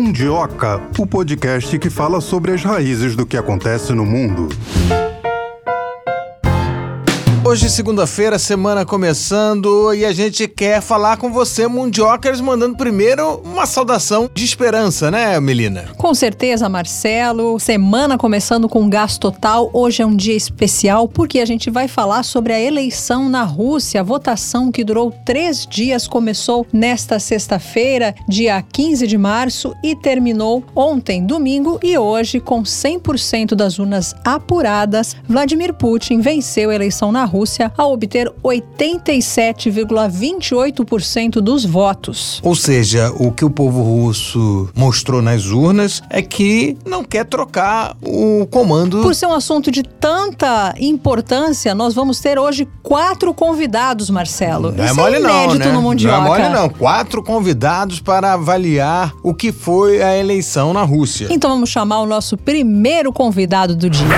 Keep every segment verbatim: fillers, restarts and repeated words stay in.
Mundioca, o podcast que fala sobre as raízes do que acontece no mundo. Hoje, segunda-feira, semana começando, e a gente quer falar com você, Mundiocas, mandando primeiro uma saudação de esperança, né, Melina? Com certeza, Marcelo. Semana começando com gás total. Hoje é um dia especial porque a gente vai falar sobre a eleição na Rússia. A votação que durou três dias começou nesta sexta-feira, dia quinze de março, e terminou ontem, domingo, e hoje, com cem por cento das urnas apuradas, Vladimir Putin venceu a eleição na Rússia ao obter oitenta e sete vírgula vinte e oito por cento dos votos. Ou seja, o que o povo russo mostrou nas urnas é que não quer trocar o comando. Por ser um assunto de tanta importância, nós vamos ter hoje quatro convidados, Marcelo. Não é Isso mole é não, inédito né? no Mundioca. Não é mole não. Quatro convidados para avaliar o que foi a eleição na Rússia. Então vamos chamar o nosso primeiro convidado do dia.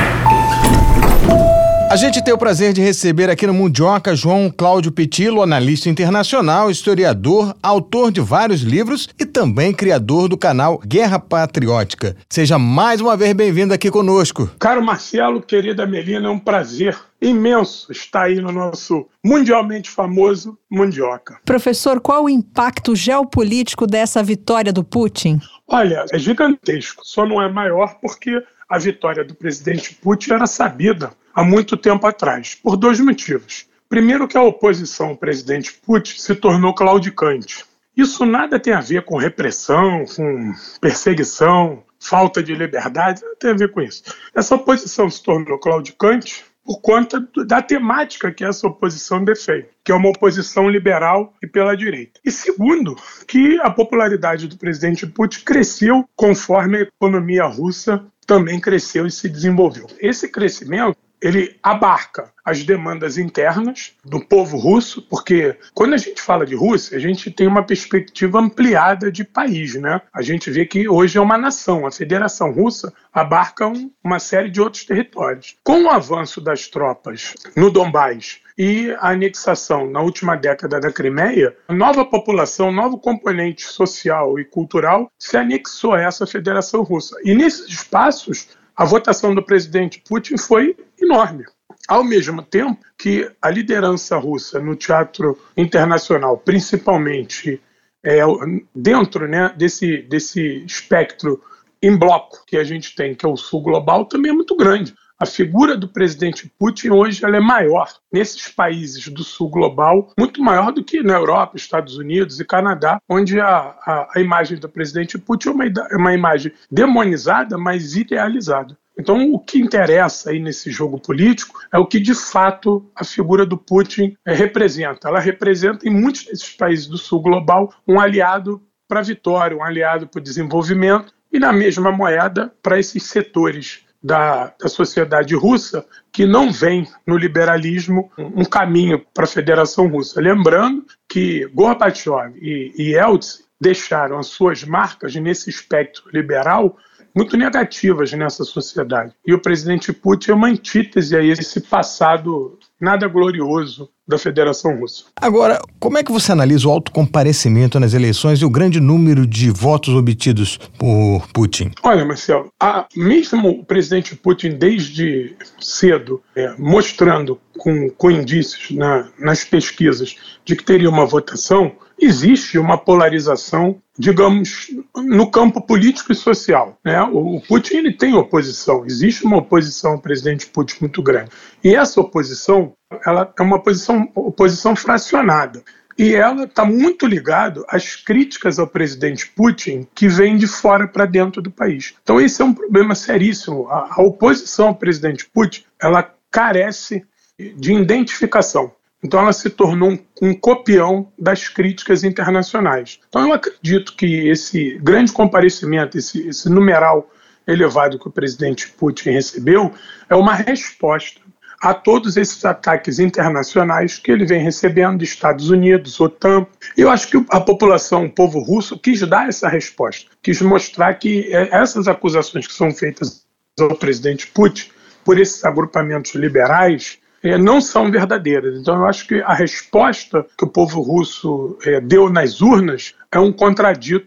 A gente tem o prazer de receber aqui no Mundioca João Cláudio Pitillo, analista internacional, historiador, autor de vários livros e também criador do canal Guerra Patriótica. Seja mais uma vez bem-vindo aqui conosco. Caro Marcelo, querida Melina, é um prazer imenso estar aí no nosso mundialmente famoso Mundioca. Professor, qual o impacto geopolítico dessa vitória do Putin? Olha, é gigantesco, só não é maior porque a vitória do presidente Putin era sabida há muito tempo atrás, por dois motivos. Primeiro, que a oposição ao presidente Putin se tornou claudicante. Isso nada tem a ver com repressão, com perseguição, falta de liberdade, não tem a ver com isso. Essa oposição se tornou claudicante por conta da temática que essa oposição defende, que é uma oposição liberal e pela direita. E segundo, que a popularidade do presidente Putin cresceu conforme a economia russa também cresceu e se desenvolveu. Esse crescimento, ele abarca as demandas internas do povo russo, porque quando a gente fala de Rússia, a gente tem uma perspectiva ampliada de país, né? A gente vê que hoje é uma nação, a Federação Russa abarca um, uma série de outros territórios. Com o avanço das tropas no Donbás e a anexação na última década da Crimeia, a nova população, novo componente social e cultural se anexou a essa Federação Russa. E nesses espaços, a votação do presidente Putin foi enorme. Ao mesmo tempo que a liderança russa no teatro internacional, principalmente é, dentro né, desse, desse espectro em bloco que a gente tem, que é o sul global, também é muito grande. A figura do presidente Putin hoje ela é maior nesses países do sul global, muito maior do que na Europa, Estados Unidos e Canadá, onde a, a, a imagem do presidente Putin é uma, é uma imagem demonizada, mas idealizada. Então, o que interessa aí nesse jogo político é o que, de fato, a figura do Putin é, representa. Ela representa, em muitos desses países do sul global, um aliado para a vitória, um aliado para o desenvolvimento e, na mesma moeda, para esses setores da, da sociedade russa que não veem no liberalismo um, um caminho para a Federação Russa. Lembrando que Gorbachev e, e Yeltsin deixaram as suas marcas nesse espectro liberal muito negativas nessa sociedade. E o presidente Putin é uma antítese a esse passado nada glorioso da Federação Russa. Agora, como é que você analisa o alto comparecimento nas eleições e o grande número de votos obtidos por Putin? Olha, Marcelo, a, mesmo o presidente Putin, desde cedo, é, mostrando com, com indícios na, nas pesquisas de que teria uma votação, existe uma polarização, digamos, no campo político e social, né? O Putin ele tem oposição, existe uma oposição ao presidente Putin muito grande. E essa oposição ela é uma oposição, oposição fracionada. E ela está muito ligada às críticas ao presidente Putin que vêm de fora para dentro do país. Então esse é um problema seríssimo. A, a oposição ao presidente Putin ela carece de identificação. Então ela se tornou um, um copião das críticas internacionais. Então eu acredito que esse grande comparecimento, esse, esse numeral elevado que o presidente Putin recebeu, é uma resposta a todos esses ataques internacionais que ele vem recebendo dos Estados Unidos, OTAN. Eu acho que a população, o povo russo, quis dar essa resposta, quis mostrar que essas acusações que são feitas ao presidente Putin por esses agrupamentos liberais não são verdadeiras. Então eu acho que a resposta que o povo russo deu nas urnas é um contradito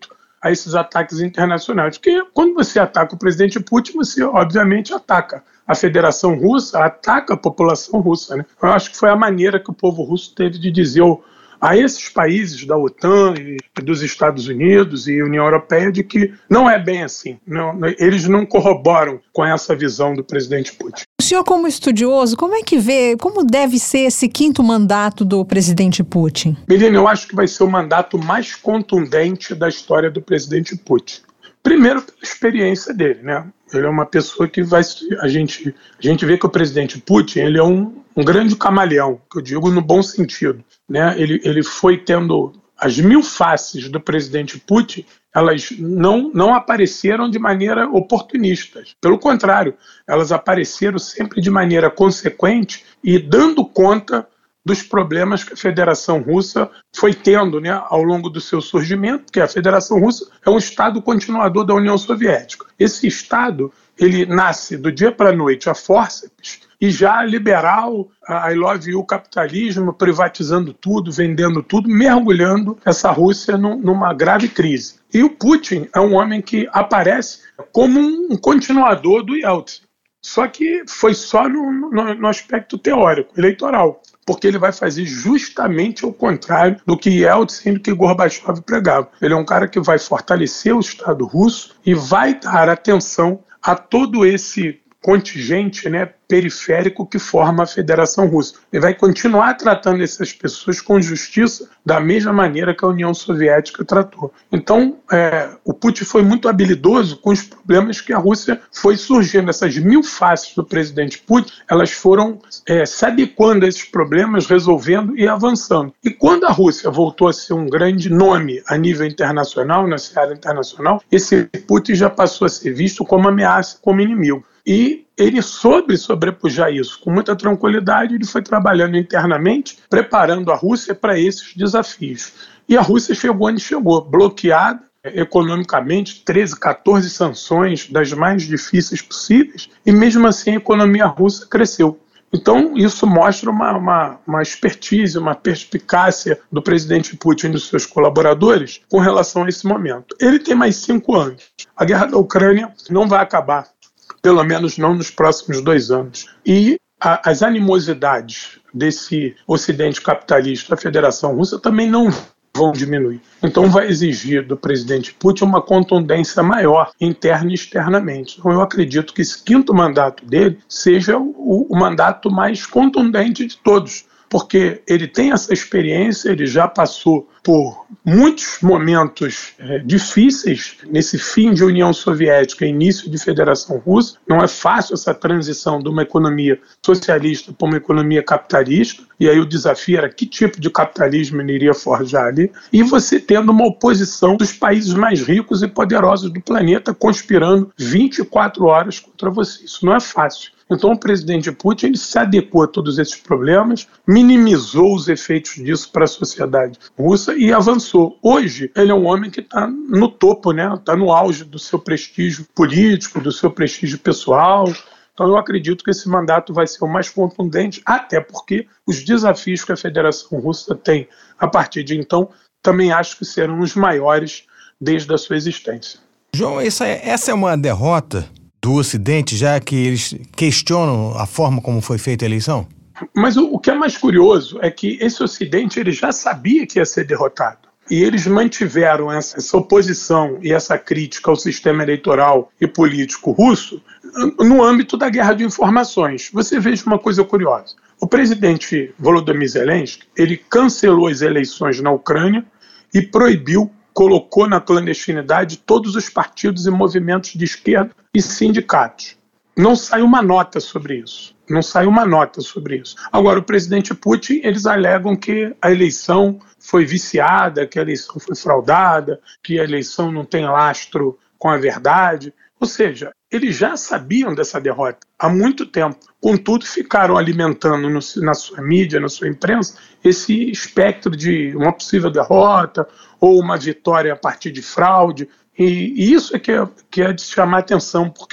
a esses ataques internacionais. Porque quando você ataca o presidente Putin, você obviamente ataca a Federação Russa, ataca a população russa, né? Eu acho que foi a maneira que o povo russo teve de dizer a esses países da OTAN e dos Estados Unidos e União Europeia de que não é bem assim. Não, eles não corroboram com essa visão do presidente Putin. O senhor, como estudioso, como é que vê, como deve ser esse quinto mandato do presidente Putin? Menina, eu acho que vai ser o mandato mais contundente da história do presidente Putin. Primeiro, pela experiência dele, né? Ele é uma pessoa que vai... A gente, a gente vê que o presidente Putin, ele é um, um grande camaleão, que eu digo no bom sentido, né? Ele, ele foi tendo... As mil faces do presidente Putin, elas não, não apareceram de maneira oportunista. Pelo contrário, elas apareceram sempre de maneira consequente e dando conta dos problemas que a Federação Russa foi tendo, né, ao longo do seu surgimento, porque a Federação Russa é um Estado continuador da União Soviética. Esse Estado, ele nasce do dia para a noite a fórceps e já liberal, I love you, capitalismo, privatizando tudo, vendendo tudo, mergulhando essa Rússia num, numa grave crise. E o Putin é um homem que aparece como um continuador do Yeltsin. Só que foi só no, no, no aspecto teórico, eleitoral, porque ele vai fazer justamente o contrário do que Yeltsin e do que Gorbachev pregavam. Ele é um cara que vai fortalecer o Estado russo e vai dar atenção a todo esse contingente, né, periférico que forma a Federação Russa. Ele vai continuar tratando essas pessoas com justiça da mesma maneira que a União Soviética tratou. Então, é, o Putin foi muito habilidoso com os problemas que a Rússia foi surgindo. Essas mil faces do presidente Putin, elas foram é, se adequando a esses problemas, resolvendo e avançando. E quando a Rússia voltou a ser um grande nome a nível internacional, na seara internacional, esse Putin já passou a ser visto como ameaça, como inimigo. E ele soube sobrepujar isso com muita tranquilidade. Ele foi trabalhando internamente, preparando a Rússia para esses desafios. E a Rússia chegou onde chegou, bloqueada economicamente, treze, quatorze sanções das mais difíceis possíveis, e mesmo assim a economia russa cresceu. Então isso mostra uma, uma, uma expertise, uma perspicácia do presidente Putin e dos seus colaboradores com relação a esse momento. Ele tem mais cinco anos. A guerra da Ucrânia não vai acabar, pelo menos não nos próximos dois anos. E a, as animosidades desse ocidente capitalista, a Federação Russa, também não vão diminuir. Então vai exigir do presidente Putin uma contundência maior, interna e externamente. Então eu acredito que esse quinto mandato dele seja o, o mandato mais contundente de todos, porque ele tem essa experiência, ele já passou por muitos momentos é, difíceis nesse fim de União Soviética e início de Federação Russa. Não é fácil essa transição de uma economia socialista para uma economia capitalista, e aí o desafio era que tipo de capitalismo ele iria forjar ali, e você tendo uma oposição dos países mais ricos e poderosos do planeta conspirando vinte e quatro horas contra você. Isso não é fácil. Então o presidente Putin ele se adequou a todos esses problemas, minimizou os efeitos disso para a sociedade russa e avançou. Hoje ele é um homem que está no topo, né? Está no auge do seu prestígio político, do seu prestígio pessoal. Então eu acredito que esse mandato vai ser o mais contundente, até porque os desafios que a Federação Russa tem a partir de então também acho que serão os maiores desde a sua existência. João, essa é, essa é uma derrota do Ocidente, já que eles questionam a forma como foi feita a eleição? Mas o, o que é mais curioso é que esse Ocidente ele já sabia que ia ser derrotado. E eles mantiveram essa, essa oposição e essa crítica ao sistema eleitoral e político russo no âmbito da guerra de informações. Você veja uma coisa curiosa. O presidente Volodymyr Zelensky, ele cancelou as eleições na Ucrânia e proibiu, colocou na clandestinidade todos os partidos e movimentos de esquerda e sindicatos. Não saiu uma nota sobre isso. Não saiu uma nota sobre isso. Agora, o presidente Putin, eles alegam que a eleição foi viciada, que a eleição foi fraudada, que a eleição não tem lastro com a verdade. Ou seja, eles já sabiam dessa derrota há muito tempo. Contudo, ficaram alimentando no, na sua mídia, na sua imprensa, esse espectro de uma possível derrota ou uma vitória a partir de fraude. E, e isso é que, é que é de chamar a atenção, porque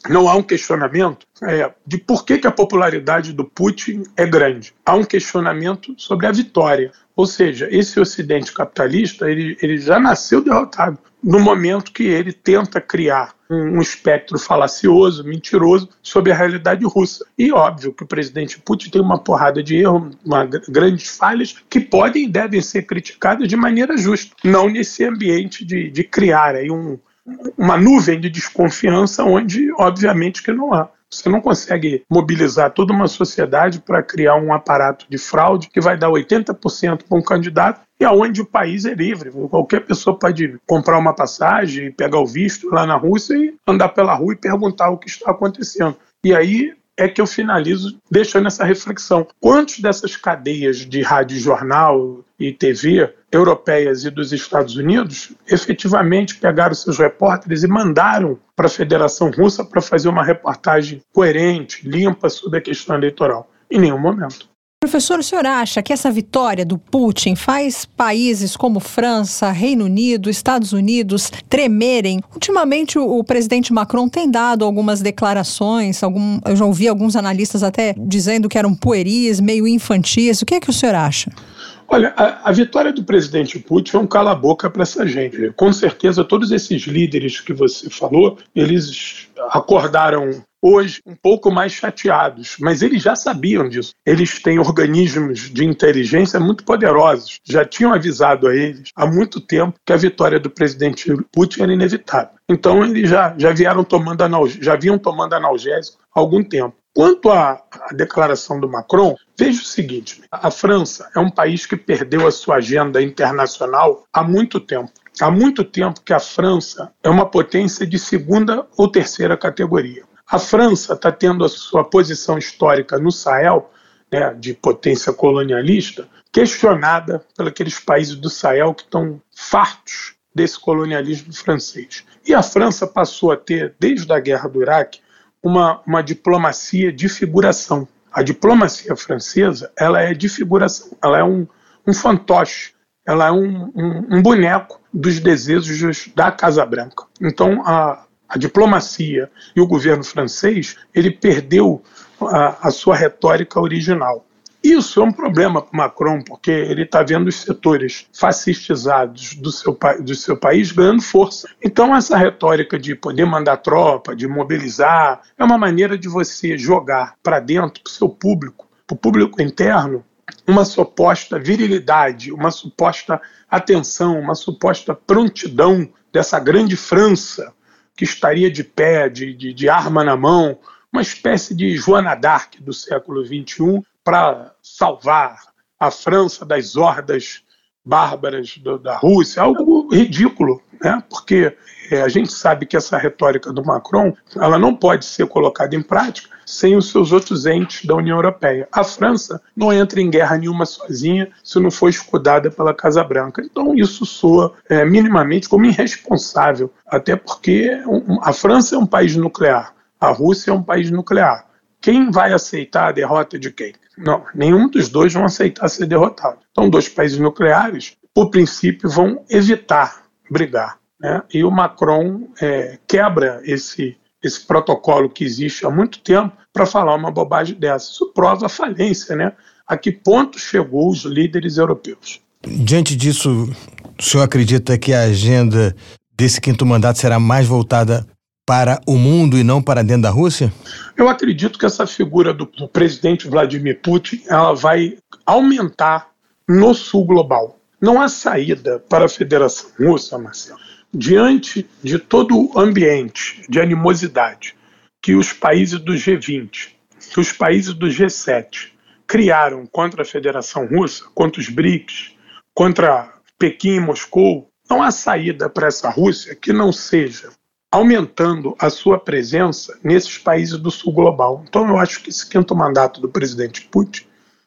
não há um questionamento é, de por que, que a popularidade do Putin é grande. Há um questionamento sobre a vitória. Ou seja, esse Ocidente capitalista ele, ele já nasceu derrotado no momento que ele tenta criar um, um espectro falacioso, mentiroso, sobre a realidade russa. E óbvio que o presidente Putin tem uma porrada de erros, uma, grandes falhas, que podem e devem ser criticadas de maneira justa, não nesse ambiente de, de criar aí um uma nuvem de desconfiança onde, obviamente, que não há. Você não consegue mobilizar toda uma sociedade para criar um aparato de fraude que vai dar oitenta por cento para um candidato e aonde o país é livre. Qualquer pessoa pode comprar uma passagem, pegar o visto lá na Rússia e andar pela rua e perguntar o que está acontecendo. E aí é que eu finalizo deixando essa reflexão. Quantos dessas cadeias de rádio, jornal e T V europeias e dos Estados Unidos efetivamente pegaram seus repórteres e mandaram para a Federação Russa para fazer uma reportagem coerente, limpa sobre a questão eleitoral? Em nenhum momento. Professor, o senhor acha que essa vitória do Putin faz países como França, Reino Unido, Estados Unidos tremerem? Ultimamente o, o presidente Macron tem dado algumas declarações, algum, eu já ouvi alguns analistas até dizendo que eram pueris, meio infantis. O que é que o senhor acha? Olha, a, a vitória do presidente Putin é um cala-boca para essa gente. Com certeza todos esses líderes que você falou, eles acordaram hoje um pouco mais chateados, mas eles já sabiam disso. Eles têm organismos de inteligência muito poderosos, já tinham avisado a eles há muito tempo que a vitória do presidente Putin era inevitável. Então eles já, já, vieram tomando analg- já vinham tomando analgésico há algum tempo. Quanto à, à declaração do Macron, veja o seguinte, a França é um país que perdeu a sua agenda internacional há muito tempo. Há muito tempo que a França é uma potência de segunda ou terceira categoria. A França está tendo a sua posição histórica no Sahel, né, de potência colonialista, questionada por aqueles países do Sahel que estão fartos desse colonialismo francês. E a França passou a ter, desde a guerra do Iraque, uma, uma diplomacia de figuração. A diplomacia francesa ela é de figuração, ela é um, um fantoche, ela é um, um, um boneco dos desejos da Casa Branca. Então, a A diplomacia e o governo francês, ele perdeu a, a sua retórica original. Isso é um problema para o Macron, porque ele está vendo os setores fascistizados do seu, do seu país ganhando força. Então, essa retórica de poder mandar tropa, de mobilizar, é uma maneira de você jogar para dentro, para o seu público, para o público interno, uma suposta virilidade, uma suposta atenção, uma suposta prontidão dessa grande França, que estaria de pé, de, de, de arma na mão, uma espécie de Joana d'Arc do século vinte e um para salvar a França das hordas bárbaras do, da Rússia, algo ridículo, né? Porque é, a gente sabe que essa retórica do Macron ela não pode ser colocada em prática sem os seus outros entes da União Europeia. A França não entra em guerra nenhuma sozinha se não for escudada pela Casa Branca. Então isso soa é, minimamente como irresponsável, até porque um, a França é um país nuclear, a Rússia é um país nuclear. Quem vai aceitar a derrota de quem? Não, nenhum dos dois vão aceitar ser derrotado. Então, dois países nucleares, por princípio, vão evitar brigar, né? E o Macron é, quebra esse, esse protocolo que existe há muito tempo para falar uma bobagem dessa. Isso prova a falência, né? A que ponto chegou os líderes europeus. Diante disso, o senhor acredita que a agenda desse quinto mandato será mais voltada para o mundo e não para dentro da Rússia? Eu acredito que essa figura do, do presidente Vladimir Putin ela vai aumentar no sul global. Não há saída para a Federação Russa, Marcelo. Diante de todo o ambiente de animosidade que os países do G vinte, que os países do G sete criaram contra a Federação Russa, contra os BRICS, contra Pequim e Moscou, não há saída para essa Rússia que não seja aumentando a sua presença nesses países do sul global. Então eu acho que esse quinto mandato do presidente Putin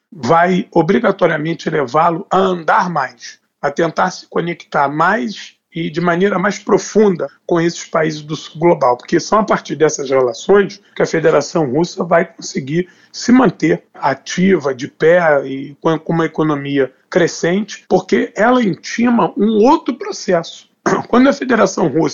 vai obrigatoriamente levá-lo a andar mais, a tentar se conectar mais e de maneira mais profunda com esses países do sul global, porque são a partir dessas relações que a Federação Russa vai conseguir se manter ativa, de pé e com uma economia crescente, porque ela intima um outro processo. Quando a Federação Russa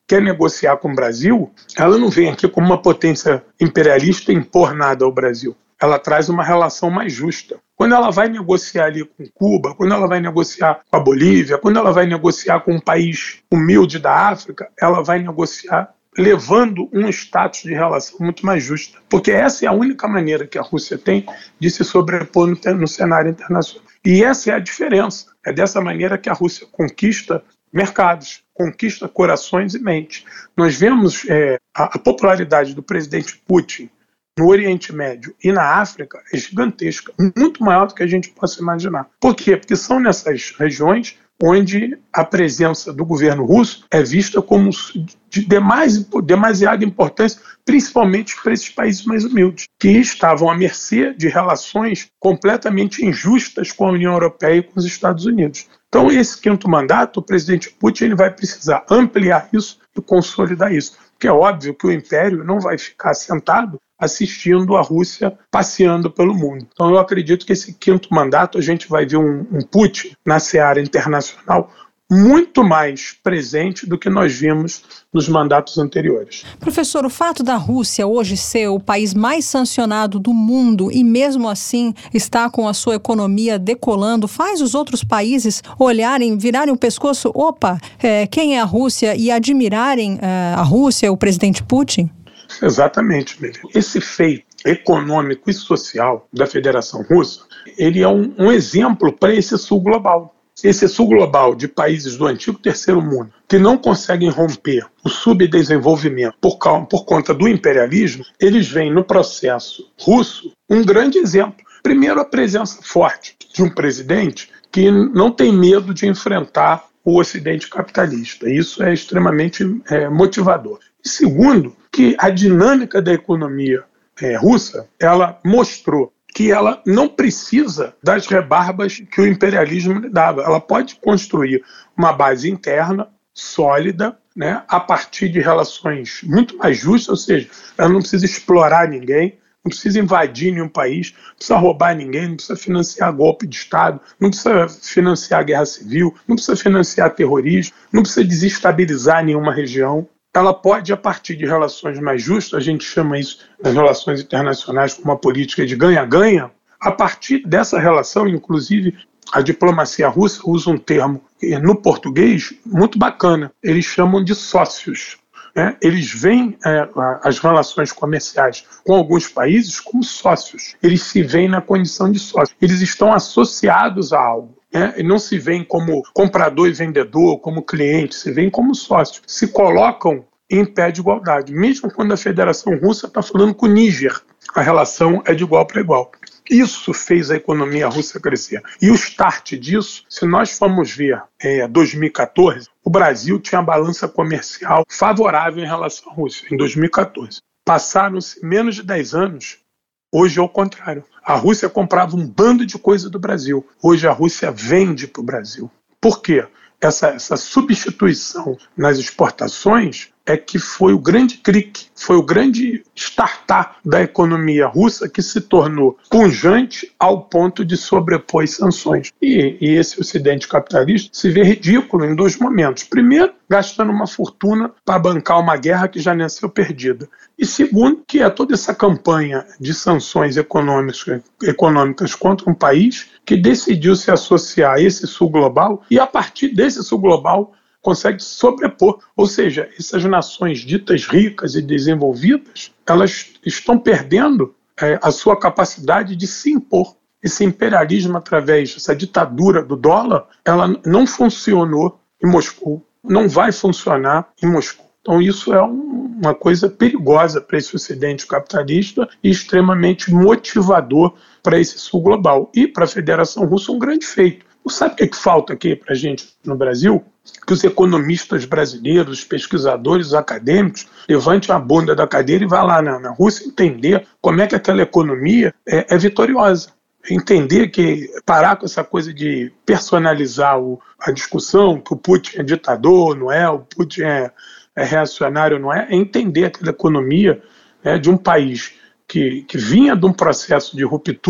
quer negociar com o Brasil, ela não vem aqui como uma potência imperialista impor nada ao Brasil. Ela traz uma relação mais justa. Quando ela vai negociar ali com Cuba, quando ela vai negociar com a Bolívia, quando ela vai negociar com um país humilde da África, ela vai negociar levando um status de relação muito mais justa. Porque essa é a única maneira que a Rússia tem de se sobrepor no, no cenário internacional. E essa é a diferença. É dessa maneira que a Rússia conquista mercados, conquista corações e mentes. Nós vemos é, a, a popularidade do presidente Putin no Oriente Médio e na África é gigantesca, muito maior do que a gente possa imaginar. Por quê? Porque são nessas regiões onde a presença do governo russo é vista como de demais, demasiada importância, principalmente para esses países mais humildes, que estavam à mercê de relações completamente injustas com a União Europeia e com os Estados Unidos. Então, esse quinto mandato, o presidente Putin ele vai precisar ampliar isso e consolidar isso. Porque é óbvio que o Império não vai ficar sentado assistindo a Rússia passeando pelo mundo. Então eu acredito que esse quinto mandato a gente vai ver um, um Putin na seara internacional muito mais presente do que nós vimos nos mandatos anteriores. Professor, o fato da Rússia hoje ser o país mais sancionado do mundo e mesmo assim está com a sua economia decolando, faz os outros países olharem, virarem o pescoço, opa, é, quem é a Rússia e admirarem é, a Rússia, o presidente Putin? Exatamente, Meli. Esse feito econômico e social da Federação Russa, ele é um, um exemplo para esse sul global. Esse sul global de países do antigo terceiro mundo que não conseguem romper o subdesenvolvimento por, por conta do imperialismo, eles veem no processo russo um grande exemplo. Primeiro, a presença forte de um presidente que não tem medo de enfrentar o Ocidente capitalista. Isso é extremamente é, motivador. E segundo, que a dinâmica da economia é, russa, ela mostrou que ela não precisa das rebarbas que o imperialismo lhe dava. Ela pode construir uma base interna, sólida, né, a partir de relações muito mais justas, ou seja, ela não precisa explorar ninguém, não precisa invadir nenhum país, não precisa roubar ninguém, não precisa financiar golpe de Estado, não precisa financiar guerra civil, não precisa financiar terrorismo, não precisa desestabilizar nenhuma região. Ela pode, a partir de relações mais justas, a gente chama isso nas relações internacionais como uma política de ganha-ganha, a partir dessa relação, inclusive, a diplomacia russa usa um termo no português muito bacana, eles chamam de sócios. Né? Eles veem é, as relações comerciais com alguns países como sócios, eles se veem na condição de sócios, eles estão associados a algo. É, e não se veem como comprador e vendedor, como cliente, se veem como sócios. Se colocam em pé de igualdade. Mesmo quando a Federação Russa está falando com o Níger, a relação é de igual para igual. Isso fez a economia russa crescer. E o start disso, se nós formos ver é, dois mil e catorze, o Brasil tinha uma balança comercial favorável em relação à Rússia, em dois mil e catorze. Passaram-se menos de dez anos, hoje é o contrário. A Rússia comprava um bando de coisa do Brasil. Hoje a Rússia vende para o Brasil. Por quê? Essa, essa substituição nas exportações é que foi o grande clique, foi o grande startar da economia russa que se tornou pujante ao ponto de sobrepor as sanções. E, e esse Ocidente capitalista se vê ridículo em dois momentos. Primeiro, gastando uma fortuna para bancar uma guerra que já nasceu perdida. E segundo, que é toda essa campanha de sanções econômicas, econômicas contra um país que decidiu se associar a esse sul global e a partir desse sul global consegue sobrepor. Ou seja, essas nações ditas ricas e desenvolvidas, elas estão perdendo é, a sua capacidade de se impor. Esse imperialismo através dessa ditadura do dólar, ela não funcionou em Moscou, não vai funcionar em Moscou. Então isso é um, uma coisa perigosa para esse Ocidente capitalista e extremamente motivador para esse sul global. E para a Federação Russa um grande feito. Sabe o que, que falta aqui para a gente no Brasil? Que os economistas brasileiros, os pesquisadores, os acadêmicos, levantem a bunda da cadeira e vá lá na, na Rússia entender como é que aquela economia é, é vitoriosa. Entender que, parar com essa coisa de personalizar o, a discussão, que o Putin é ditador, não é, o Putin é, é reacionário, não é, é entender aquela economia, né, de um país que, que vinha de um processo de ruptura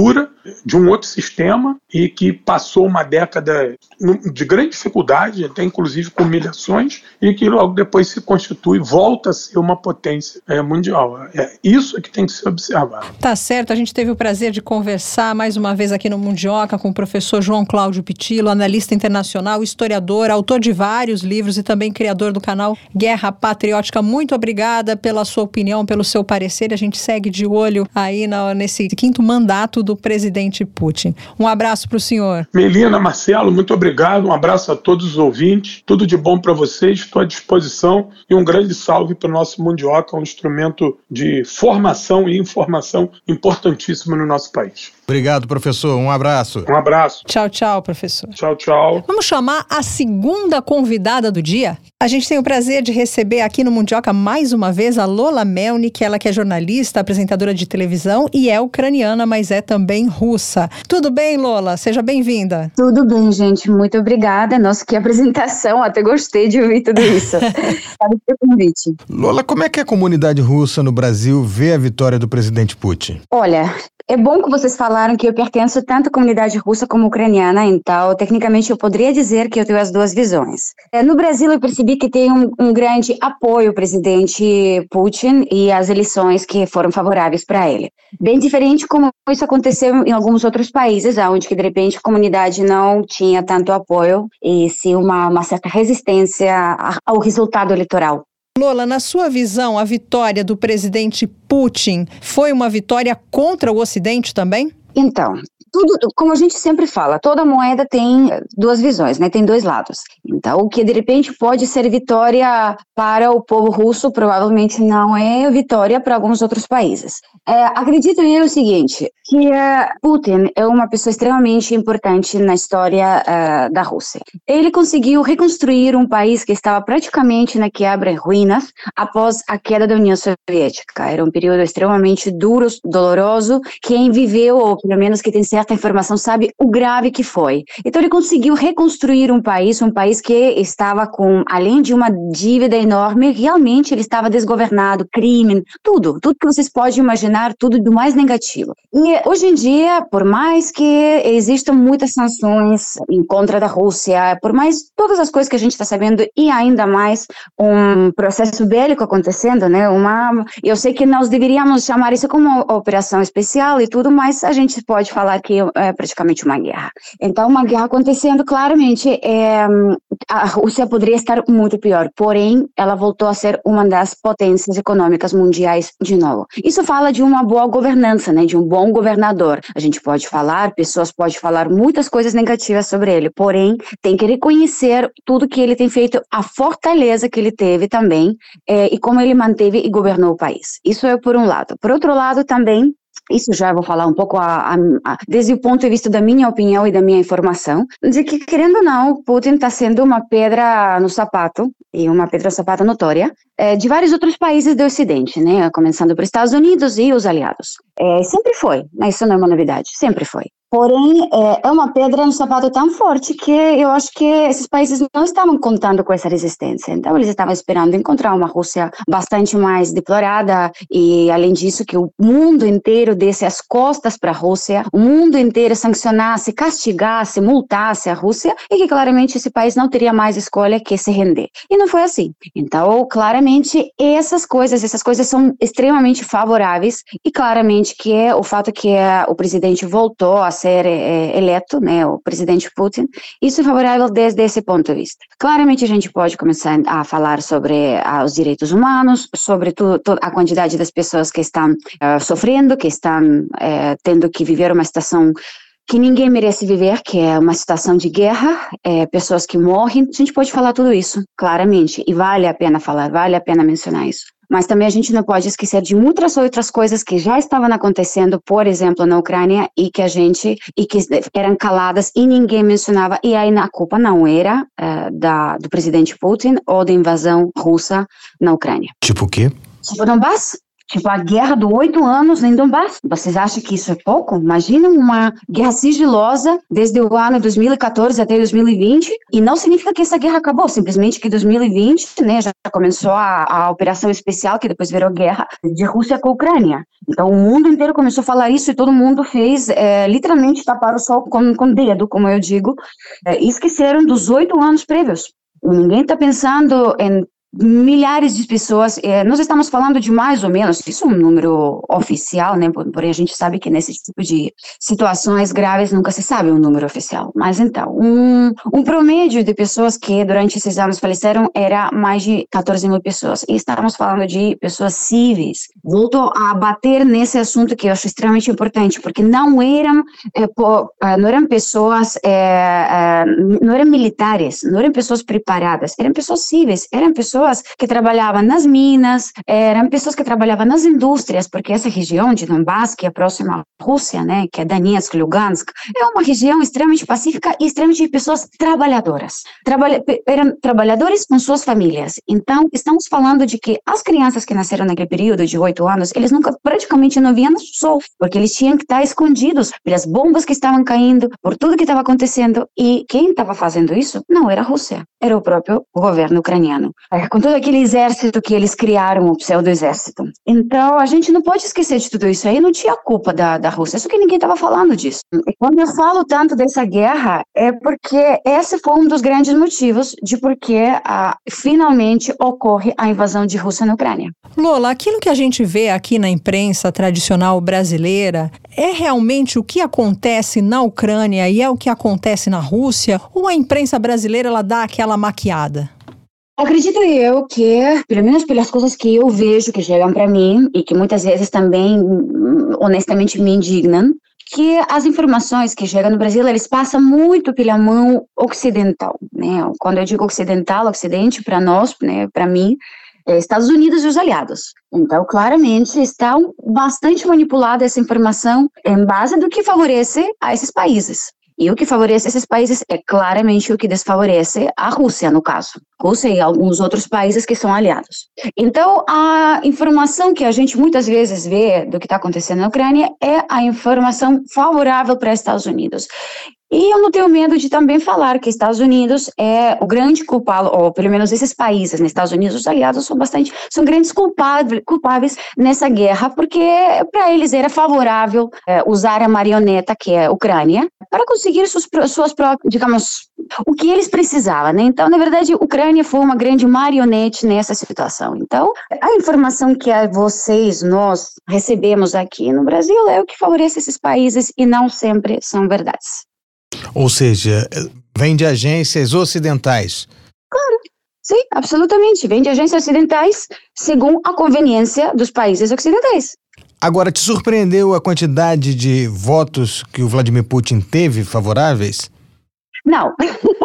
de um outro sistema e que passou uma década de grande dificuldade, até inclusive com humilhações, e que logo depois se constitui, volta a ser uma potência é, mundial. É isso que tem que ser observado. Tá certo, a gente teve o prazer de conversar mais uma vez aqui no Mundioca com o professor João Cláudio Pitillo, analista internacional, historiador, autor de vários livros e também criador do canal Guerra Patriótica. Muito obrigada pela sua opinião, pelo seu parecer. A gente segue de olho aí na, nesse quinto mandato do presidente Putin. Um abraço para o senhor. Melina, Marcelo, muito obrigado. Um abraço a todos os ouvintes. Tudo de bom para vocês. Estou à disposição. E um grande salve para o nosso Mundioca, um instrumento de formação e informação importantíssimo no nosso país. Obrigado, professor. Um abraço. Um abraço. Tchau, tchau, professor. Tchau, tchau. Vamos chamar a segunda convidada do dia? A gente tem o prazer de receber aqui no Mundioca mais uma vez a Lola Melnik, ela que é jornalista, apresentadora de televisão e é ucraniana, mas é também russa. Tudo bem, Lola? Seja bem-vinda. Tudo bem, gente. Muito obrigada. Nossa, que apresentação. Até gostei de ouvir tudo isso. Obrigada pelo convite. Lola, como é que a comunidade russa no Brasil vê a vitória do presidente Putin? Olha, é bom que vocês falaram que eu pertenço tanto à comunidade russa como ucraniana, então, tecnicamente, eu poderia dizer que eu tenho as duas visões. No Brasil, eu percebi que tem um, um grande apoio ao presidente Putin e às eleições que foram favoráveis para ele. Bem diferente como isso aconteceu em alguns outros países, onde, que, de repente, a comunidade não tinha tanto apoio e sim uma, uma certa resistência ao resultado eleitoral. Lola, na sua visão, a vitória do presidente Putin foi uma vitória contra o Ocidente também? Então, tudo, como a gente sempre fala, toda moeda tem duas visões, né? Tem dois lados. Então, o que de repente pode ser vitória para o povo russo, provavelmente não é vitória para alguns outros países. É, acredito eu o seguinte, que uh, Putin é uma pessoa extremamente importante na história uh, da Rússia. Ele conseguiu reconstruir um país que estava praticamente na quebra em ruínas após a queda da União Soviética. Era um período extremamente duro, doloroso. Quem viveu, ou pelo menos que tem certa informação, sabe o grave que foi. Então ele conseguiu reconstruir um país, um país que estava com, além de uma dívida enorme, realmente ele estava desgovernado, crime, tudo, tudo que vocês podem imaginar, tudo do mais negativo. E hoje em dia, por mais que existam muitas sanções em contra da Rússia, por mais todas as coisas que a gente está sabendo e ainda mais um processo bélico acontecendo, né? Uma, eu sei que nós deveríamos chamar isso como uma operação especial e tudo, mas a gente pode falar que é praticamente uma guerra. Então, uma guerra acontecendo, claramente, é, a Rússia poderia estar muito pior, porém, ela voltou a ser uma das potências econômicas mundiais de novo. Isso fala de uma boa governança, né, de um bom governador. A gente pode falar, pessoas podem falar muitas coisas negativas sobre ele, porém, tem que reconhecer tudo que ele tem feito, a fortaleza que ele teve também, é, e como ele manteve e governou o país. Isso é por um lado. Por outro lado, também, isso já vou falar um pouco a, a, a, desde o ponto de vista da minha opinião e da minha informação, de que, querendo ou não, Putin está sendo uma pedra no sapato, e uma pedra no sapato notória, é, de vários outros países do Ocidente, né, começando por Estados Unidos e os aliados. É, sempre foi, isso não é uma novidade, sempre foi. Porém, é uma pedra no sapato tão forte que eu acho que esses países não estavam contando com essa resistência. Então, eles estavam esperando encontrar uma Rússia bastante mais deplorada e, além disso, que o mundo inteiro desse as costas para a Rússia, o mundo inteiro sancionasse, castigasse, multasse a Rússia e que, claramente, esse país não teria mais escolha que se render. E não foi assim. Então, claramente, essas coisas, essas coisas são extremamente favoráveis e, claramente, que é o fato que é, o presidente voltou a ser é, eleto, né, o presidente Putin, isso é favorável desde esse ponto de vista. Claramente a gente pode começar a falar sobre ah, os direitos humanos, sobre tu, tu, a quantidade das pessoas que estão uh, sofrendo, que estão uh, tendo que viver uma situação que ninguém merece viver, que é uma situação de guerra, é, pessoas que morrem, a gente pode falar tudo isso, claramente, e vale a pena falar, vale a pena mencionar isso. Mas também a gente não pode esquecer de muitas outras coisas que já estavam acontecendo, por exemplo, na Ucrânia, e que a gente, e que eram caladas e ninguém mencionava, e aí a culpa não era uh, da, do presidente Putin ou da invasão russa na Ucrânia. Tipo o quê? Tipo Donbass. Tipo, a guerra de oito anos em Donbass. Vocês acham que isso é pouco? Imagina uma guerra sigilosa desde o ano dois mil e quatorze até dois mil e vinte, e não significa que essa guerra acabou, simplesmente que dois mil e vinte, né, já começou a, a operação especial, que depois virou guerra de Rússia com a Ucrânia. Então, o mundo inteiro começou a falar isso e todo mundo fez, é, literalmente, tapar o sol com, com dedo, como eu digo, é, e esqueceram dos oito anos prévios. Ninguém está pensando em milhares de pessoas, eh, nós estamos falando de mais ou menos, isso é um número oficial, né, porém a gente sabe que nesse tipo de situações graves nunca se sabe um número oficial, mas então, um, um promédio de pessoas que durante esses anos faleceram era mais de quatorze mil pessoas, e estamos falando de pessoas civis. Volto a bater nesse assunto que eu acho extremamente importante, porque não eram, eh, po, não eram pessoas, eh, eh, não eram militares, não eram pessoas preparadas, eram pessoas civis, eram pessoas que trabalhavam nas minas, eram pessoas que trabalhavam nas indústrias, porque essa região de Donbass, que é próxima à Rússia, né, que é Donetsk, Lugansk, é uma região extremamente pacífica e extremamente de pessoas trabalhadoras. Trabalha, eram trabalhadores com suas famílias. Então, estamos falando de que as crianças que nasceram naquele período de oito anos, eles nunca, praticamente não viam sol, porque eles tinham que estar escondidos pelas bombas que estavam caindo, por tudo que estava acontecendo, e quem estava fazendo isso não era a Rússia, era o próprio governo ucraniano, com todo aquele exército que eles criaram, o pseudo-exército. Então, a gente não pode esquecer de tudo isso aí, não tinha culpa da, da Rússia, só que ninguém estava falando disso. E quando eu falo tanto dessa guerra, é porque esse foi um dos grandes motivos de por que ah, finalmente ocorre a invasão de Rússia na Ucrânia. Lola, aquilo que a gente vê aqui na imprensa tradicional brasileira é realmente o que acontece na Ucrânia e é o que acontece na Rússia? Ou a imprensa brasileira ela dá aquela maquiada? Acredito eu que, pelo menos pelas coisas que eu vejo que chegam para mim e que muitas vezes também, honestamente, me indignam, que as informações que chegam no Brasil, eles passam muito pela mão ocidental, né? Quando eu digo ocidental, ocidente, para nós, né, para mim, é Estados Unidos e os aliados. Então, claramente, está bastante manipulada essa informação em base do que favorece a esses países. E o que favorece esses países é claramente o que desfavorece a Rússia, no caso. Rússia e alguns outros países que são aliados. Então, a informação que a gente muitas vezes vê do que está acontecendo na Ucrânia é a informação favorável para os Estados Unidos. E eu não tenho medo de também falar que Estados Unidos é o grande culpado, ou pelo menos esses países, né, Estados Unidos, os aliados são bastante, são grandes culpáveis, culpáveis nessa guerra, porque para eles era favorável é, usar a marioneta que é a Ucrânia para conseguir suas, suas próprias, digamos, o que eles precisavam, né? Então, na verdade, a Ucrânia foi uma grande marionete nessa situação. Então, a informação que vocês, nós, recebemos aqui no Brasil é o que favorece esses países e não sempre são verdades. Ou seja, vem de agências ocidentais. Claro, sim, absolutamente. Vem de agências ocidentais segundo a conveniência dos países ocidentais. Agora, te surpreendeu a quantidade de votos que o Vladimir Putin teve favoráveis? Não.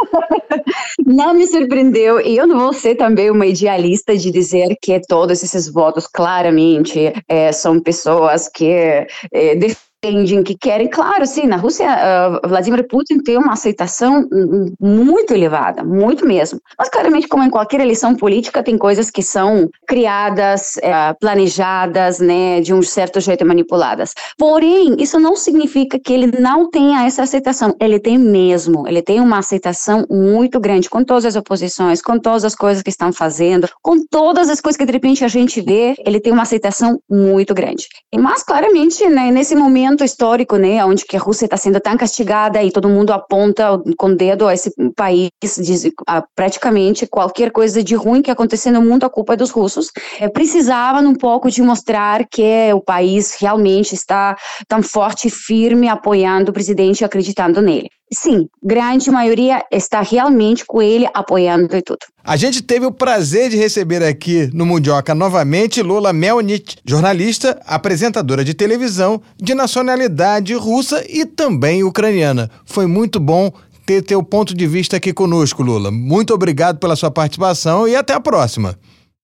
Não me surpreendeu, e eu não vou ser também uma idealista de dizer que todos esses votos claramente é, são pessoas que é, defendem, que querem. Claro, sim, na Rússia, uh, Vladimir Putin tem uma aceitação muito elevada, muito mesmo. Mas claramente, como em qualquer eleição política, tem coisas que são criadas, uh, planejadas, né, de um certo jeito manipuladas. Porém, isso não significa que ele não tenha essa aceitação. Ele tem mesmo, ele tem uma aceitação muito grande com todas as oposições, com todas as coisas que estão fazendo, com todas as coisas que de repente a gente vê, ele tem uma aceitação muito grande. Mas claramente, né, nesse momento histórico, né, onde que a Rússia está sendo tão castigada e todo mundo aponta com o dedo a esse país, diz, a, praticamente qualquer coisa de ruim que acontecer no mundo, a culpa é dos russos, é, precisavam um pouco de mostrar que o país realmente está tão forte e firme apoiando o presidente e acreditando nele. Sim, grande maioria está realmente com ele apoiando e tudo. A gente teve o prazer de receber aqui no Mundioca novamente Lola Melnit, jornalista, apresentadora de televisão de nacionalidade russa e também ucraniana. Foi muito bom ter teu ponto de vista aqui conosco, Lola. Muito obrigado pela sua participação e até a próxima.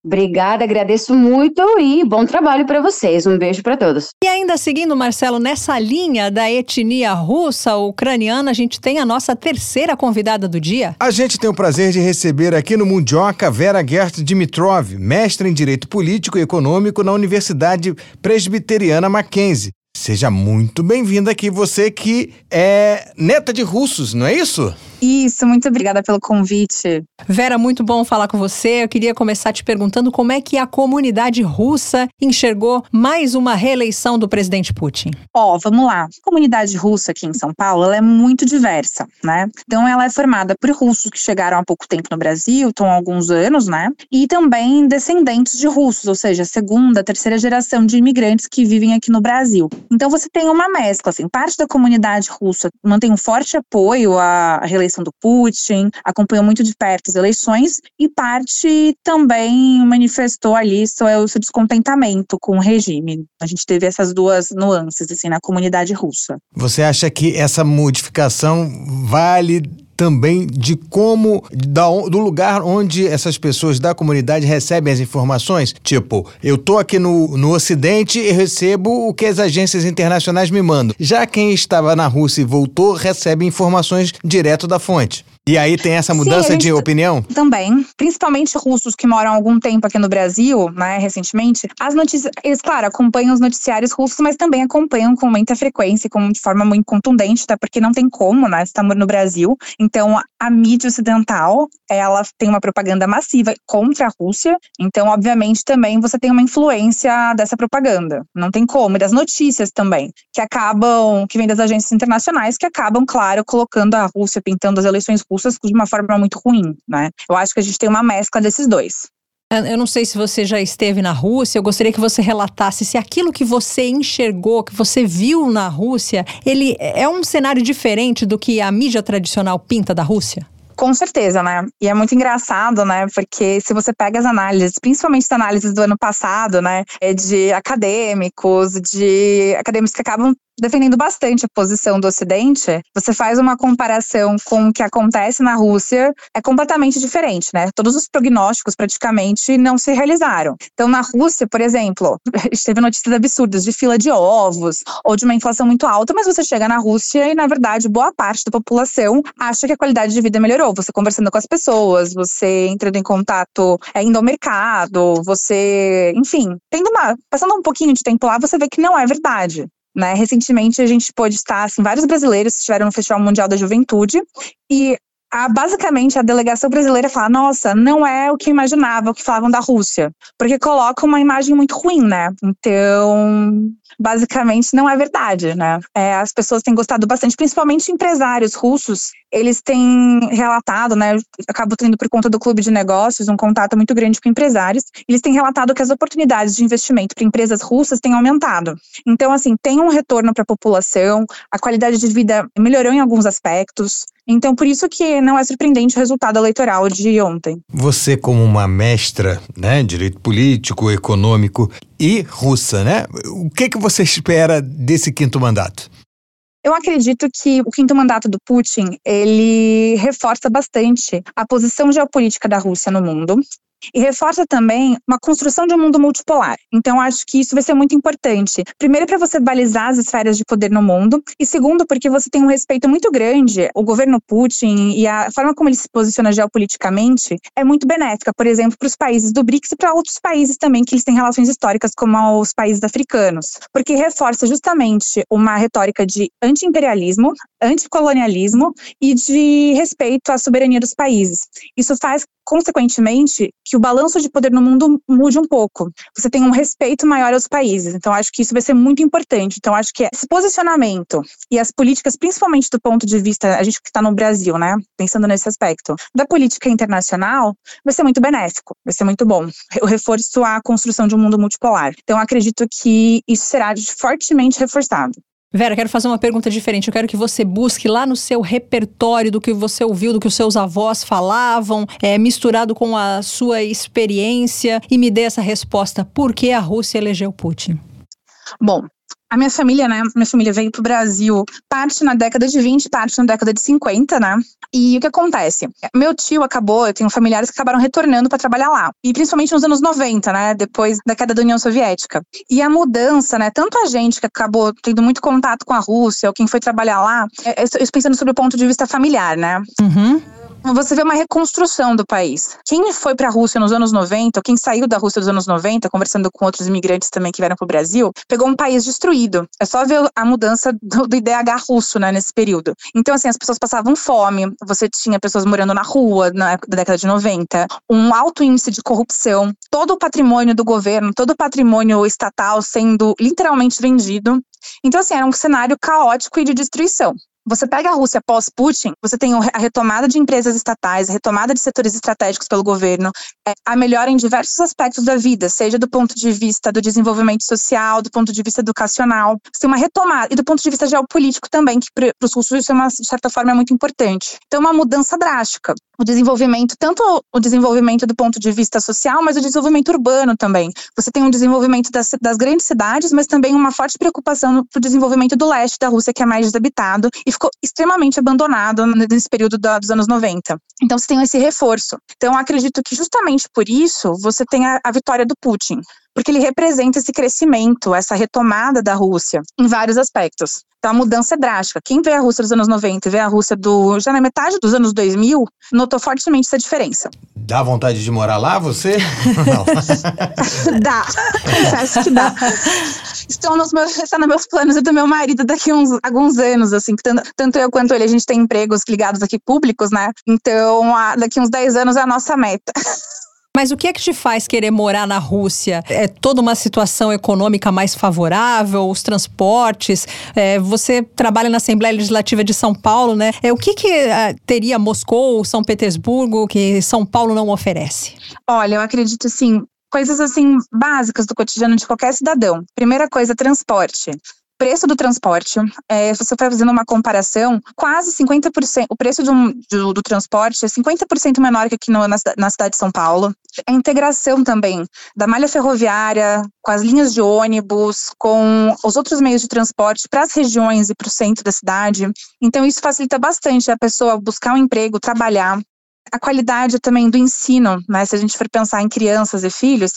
Obrigada, agradeço muito e bom trabalho para vocês. Um beijo para todos. E ainda seguindo, Marcelo, nessa linha da etnia russa ou ucraniana, a gente tem a nossa terceira convidada do dia. A gente tem o prazer de receber aqui no Mundioca Vera Gert Dimitrov, mestre em Direito Político e Econômico na Universidade Presbiteriana Mackenzie. Seja muito bem-vinda aqui, você que é neta de russos, não é isso? Isso, muito obrigada pelo convite. Vera, muito bom falar com você. Eu queria começar te perguntando como é que a comunidade russa enxergou mais uma reeleição do presidente Putin. Ó, oh, vamos lá. A comunidade russa aqui em São Paulo, ela é muito diversa, né? Então ela é formada por russos que chegaram há pouco tempo no Brasil, estão há alguns anos, né? E também descendentes de russos, ou seja, segunda, terceira geração de imigrantes que vivem aqui no Brasil. Então você tem uma mescla, assim, parte da comunidade russa mantém um forte apoio à reeleição do Putin, acompanhou muito de perto as eleições, e parte também manifestou ali seu, seu descontentamento com o regime. A gente teve essas duas nuances, assim, na comunidade russa. Você acha que essa modificação vale também de como, da, do lugar onde essas pessoas da comunidade recebem as informações? Tipo, eu tô aqui no, no Ocidente e recebo o que as agências internacionais me mandam. Já quem estava na Rússia e voltou, recebe informações direto da fonte. E aí tem essa mudança Sim, de opinião? Também, principalmente russos que moram há algum tempo aqui no Brasil, né, recentemente, as notícias, eles, claro, acompanham os noticiários russos, mas também acompanham com muita frequência, com, de forma muito contundente, até porque não tem como, né, você tá no Brasil. Então, a mídia ocidental, ela tem uma propaganda massiva contra a Rússia, então, obviamente, também você tem uma influência dessa propaganda. Não tem como, e das notícias também, que acabam, que vem das agências internacionais, que acabam, claro, colocando a Rússia, pintando as eleições russas de uma forma muito ruim, né? Eu acho que a gente tem uma mescla desses dois. Eu não sei se você já esteve na Rússia, eu gostaria que você relatasse se aquilo que você enxergou, que você viu na Rússia, ele é um cenário diferente do que a mídia tradicional pinta da Rússia? Com certeza, né? E é muito engraçado, né? Porque se você pega as análises, principalmente as análises do ano passado, né? De acadêmicos, de acadêmicos que acabam defendendo bastante a posição do Ocidente, você faz uma comparação com o que acontece na Rússia, é completamente diferente, né? Todos os prognósticos praticamente não se realizaram. Então, na Rússia, por exemplo, a gente teve notícias absurdas de fila de ovos ou de uma inflação muito alta, mas você chega na Rússia e, na verdade, boa parte da população acha que a qualidade de vida melhorou. Você conversando com as pessoas, você entrando em contato, é, indo ao mercado, você, enfim, tendo uma, passando um pouquinho de tempo lá, você vê que não é verdade. Né? Recentemente a gente pôde estar, assim, vários brasileiros estiveram no Festival Mundial da Juventude e a, basicamente a delegação brasileira fala, nossa, não é o que eu imaginava, o que falavam da Rússia, porque coloca uma imagem muito ruim, né? Então, basicamente não é verdade, né? É, as pessoas têm gostado bastante, principalmente empresários russos, eles têm relatado, né? Eu acabo tendo por conta do Clube de Negócios um contato muito grande com empresários, eles têm relatado que as oportunidades de investimento para empresas russas têm aumentado. Então, assim, tem um retorno para a população, a qualidade de vida melhorou em alguns aspectos. Então, por isso que não é surpreendente o resultado eleitoral de ontem. Você, como uma mestra, né, direito político, econômico e russa, né? O que que você espera desse quinto mandato? Eu acredito que o quinto mandato do Putin, ele reforça bastante a posição geopolítica da Rússia no mundo. E reforça também uma construção de um mundo multipolar. Então, acho que isso vai ser muito importante. Primeiro, para você balizar as esferas de poder no mundo. E segundo, porque você tem um respeito muito grande. O governo Putin e a forma como ele se posiciona geopoliticamente é muito benéfica, por exemplo, para os países do BRICS e para outros países também que eles têm relações históricas, como os países africanos. Porque reforça justamente uma retórica de anti-imperialismo, anticolonialismo e de respeito à soberania dos países. Isso faz, consequentemente, que o balanço de poder no mundo mude um pouco. Você tem um respeito maior aos países. Então, acho que isso vai ser muito importante. Então, acho que esse posicionamento e as políticas, principalmente do ponto de vista, a gente que está no Brasil, né, pensando nesse aspecto, da política internacional, vai ser muito benéfico, vai ser muito bom. O reforço à construção de um mundo multipolar. Então, acredito que isso será fortemente reforçado. Vera, quero fazer uma pergunta diferente. Eu quero que você busque lá no seu repertório do que você ouviu, do que os seus avós falavam, é, misturado com a sua experiência, e me dê essa resposta. Por que a Rússia elegeu Putin? Bom, A minha família, né? Minha família veio pro Brasil parte na década de vinte, parte na década de cinquenta, né? E o que acontece? Meu tio acabou, eu tenho familiares que acabaram retornando para trabalhar lá. E principalmente nos anos noventa, né? Depois da queda da União Soviética. E a mudança, né? Tanto a gente que acabou tendo muito contato com a Rússia, ou quem foi trabalhar lá, eu pensando sobre o ponto de vista familiar, né? Uhum. Você vê uma reconstrução do país. Quem foi para a Rússia nos anos noventa, ou quem saiu da Rússia nos anos noventa, conversando com outros imigrantes também que vieram para o Brasil, pegou um país destruído. É só ver a mudança do, do I D H russo, né, nesse período. Então, assim, as pessoas passavam fome, você tinha pessoas morando na rua na época da década de noventa, um alto índice de corrupção, todo o patrimônio do governo, todo o patrimônio estatal sendo literalmente vendido. Então, assim, era um cenário caótico e de destruição. Você pega a Rússia pós-Putin, você tem a retomada de empresas estatais, a retomada de setores estratégicos pelo governo, a melhora em diversos aspectos da vida, seja do ponto de vista do desenvolvimento social, do ponto de vista educacional. Você tem uma retomada, e do ponto de vista geopolítico também, que para os russos isso, é uma, de certa forma, é muito importante. Então, uma mudança drástica. O desenvolvimento, tanto o desenvolvimento do ponto de vista social, mas o desenvolvimento urbano também. Você tem um desenvolvimento das, das grandes cidades, mas também uma forte preocupação para o desenvolvimento do leste da Rússia, que é mais desabitado, e ficou extremamente abandonado nesse período da, dos anos noventa. Então, você tem esse reforço. Então, eu acredito que justamente por isso, você tem a, a vitória do Putin, porque ele representa esse crescimento, essa retomada da Rússia, em vários aspectos. Então, a mudança é drástica. Quem vê a Rússia dos anos noventa e vê a Rússia do, já na metade dos anos dois mil, notou fortemente essa diferença. Dá vontade de morar lá, você? Não. Dá. Acho que dá. Estão nos meus, está nos meus planos e do meu marido daqui a uns, alguns anos, assim, tanto, tanto eu quanto ele, a gente tem empregos ligados aqui públicos, né? Então, a, daqui a uns dez anos é a nossa meta. Mas o que é que te faz querer morar na Rússia? É toda uma situação econômica mais favorável, os transportes? É, você trabalha na Assembleia Legislativa de São Paulo, né? É, o que que é, teria Moscou, São Petersburgo, que São Paulo não oferece? Olha, eu acredito, assim, coisas assim básicas do cotidiano de qualquer cidadão. Primeira coisa, transporte. Preço do transporte, é, se você for fazendo uma comparação, quase cinquenta por cento, o preço de um, do, do transporte é cinquenta por cento menor que aqui no, na, na cidade de São Paulo. A integração também da malha ferroviária, com as linhas de ônibus, com os outros meios de transporte para as regiões e para o centro da cidade. Então, isso facilita bastante a pessoa buscar um emprego, trabalhar. A qualidade também do ensino, né? Se a gente for pensar em crianças e filhos,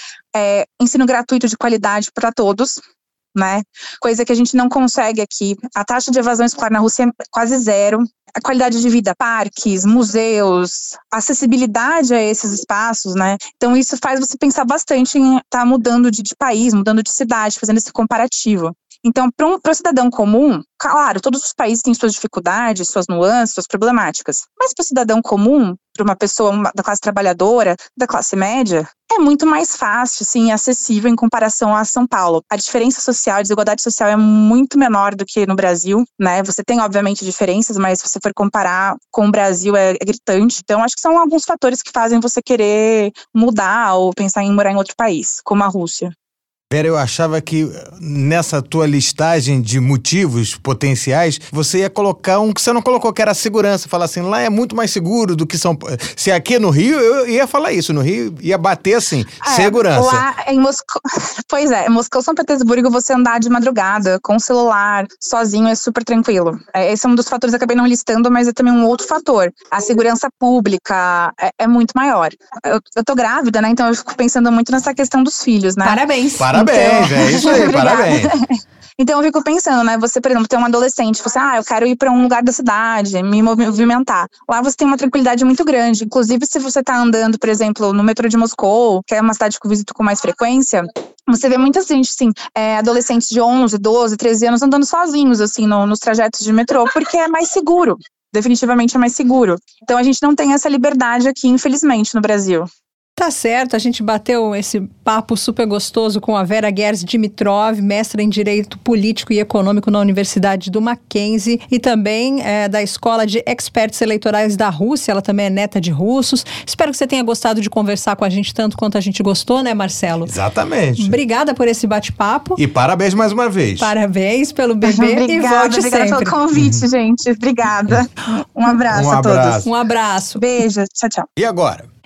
é, ensino gratuito de qualidade para todos, né? Coisa que a gente não consegue aqui. A taxa de evasão escolar na Rússia é quase zero. A qualidade de vida, parques, museus, acessibilidade a esses espaços, né? Então isso faz você pensar bastante em estar tá mudando de, de país, mudando de cidade, fazendo esse comparativo. Então, para um, o cidadão comum, claro, todos os países têm suas dificuldades, suas nuances, suas problemáticas. Mas para o cidadão comum, para uma pessoa uma, da classe trabalhadora, da classe média, é muito mais fácil, sim, acessível em comparação a São Paulo. A diferença social, a desigualdade social é muito menor do que no Brasil, né? Você tem, obviamente, diferenças, mas se você for comparar com o Brasil, é, é gritante. Então, acho que são alguns fatores que fazem você querer mudar ou pensar em morar em outro país, como a Rússia. Vera, eu achava que nessa tua listagem de motivos potenciais, você ia colocar um que você não colocou, que era a segurança. Falar assim, lá é muito mais seguro do que São Paulo. Se aqui no Rio, eu ia falar isso. No Rio, ia bater assim, é, segurança. Lá em Moscou, pois é, em Moscou, São Petersburgo, você andar de madrugada, com o celular, sozinho, é super tranquilo. Esse é um dos fatores que eu acabei não listando, mas é também um outro fator. A segurança pública é, é muito maior. Eu, eu tô grávida, né, então eu fico pensando muito nessa questão dos filhos, né? Parabéns. Parabéns. Parabéns, então... é isso aí, parabéns. Então eu fico pensando, né, você, por exemplo, tem um adolescente, você, ah, eu quero ir para um lugar da cidade, me movimentar. Lá você tem uma tranquilidade muito grande, inclusive se você tá andando, por exemplo, no metrô de Moscou, que é uma cidade que eu visito com mais frequência, você vê muita gente, assim, é, adolescentes de onze, doze, treze anos andando sozinhos, assim, no, nos trajetos de metrô, porque é mais seguro. Definitivamente é mais seguro. Então a gente não tem essa liberdade aqui, infelizmente, no Brasil. Tá certo, a gente bateu esse papo super gostoso com a Vera Gers Dimitrov, mestra em Direito Político e Econômico na Universidade do Mackenzie e também é, da Escola de Experts Eleitorais da Rússia, ela também é neta de russos. Espero que você tenha gostado de conversar com a gente tanto quanto a gente gostou, né, Marcelo? Exatamente. Obrigada por esse bate-papo. E parabéns mais uma vez. Parabéns pelo bebê obrigada, e volte obrigada sempre. Obrigada pelo convite, gente. Obrigada. Um abraço um a abraço. todos. Um abraço. Beijo. Tchau, tchau. E agora?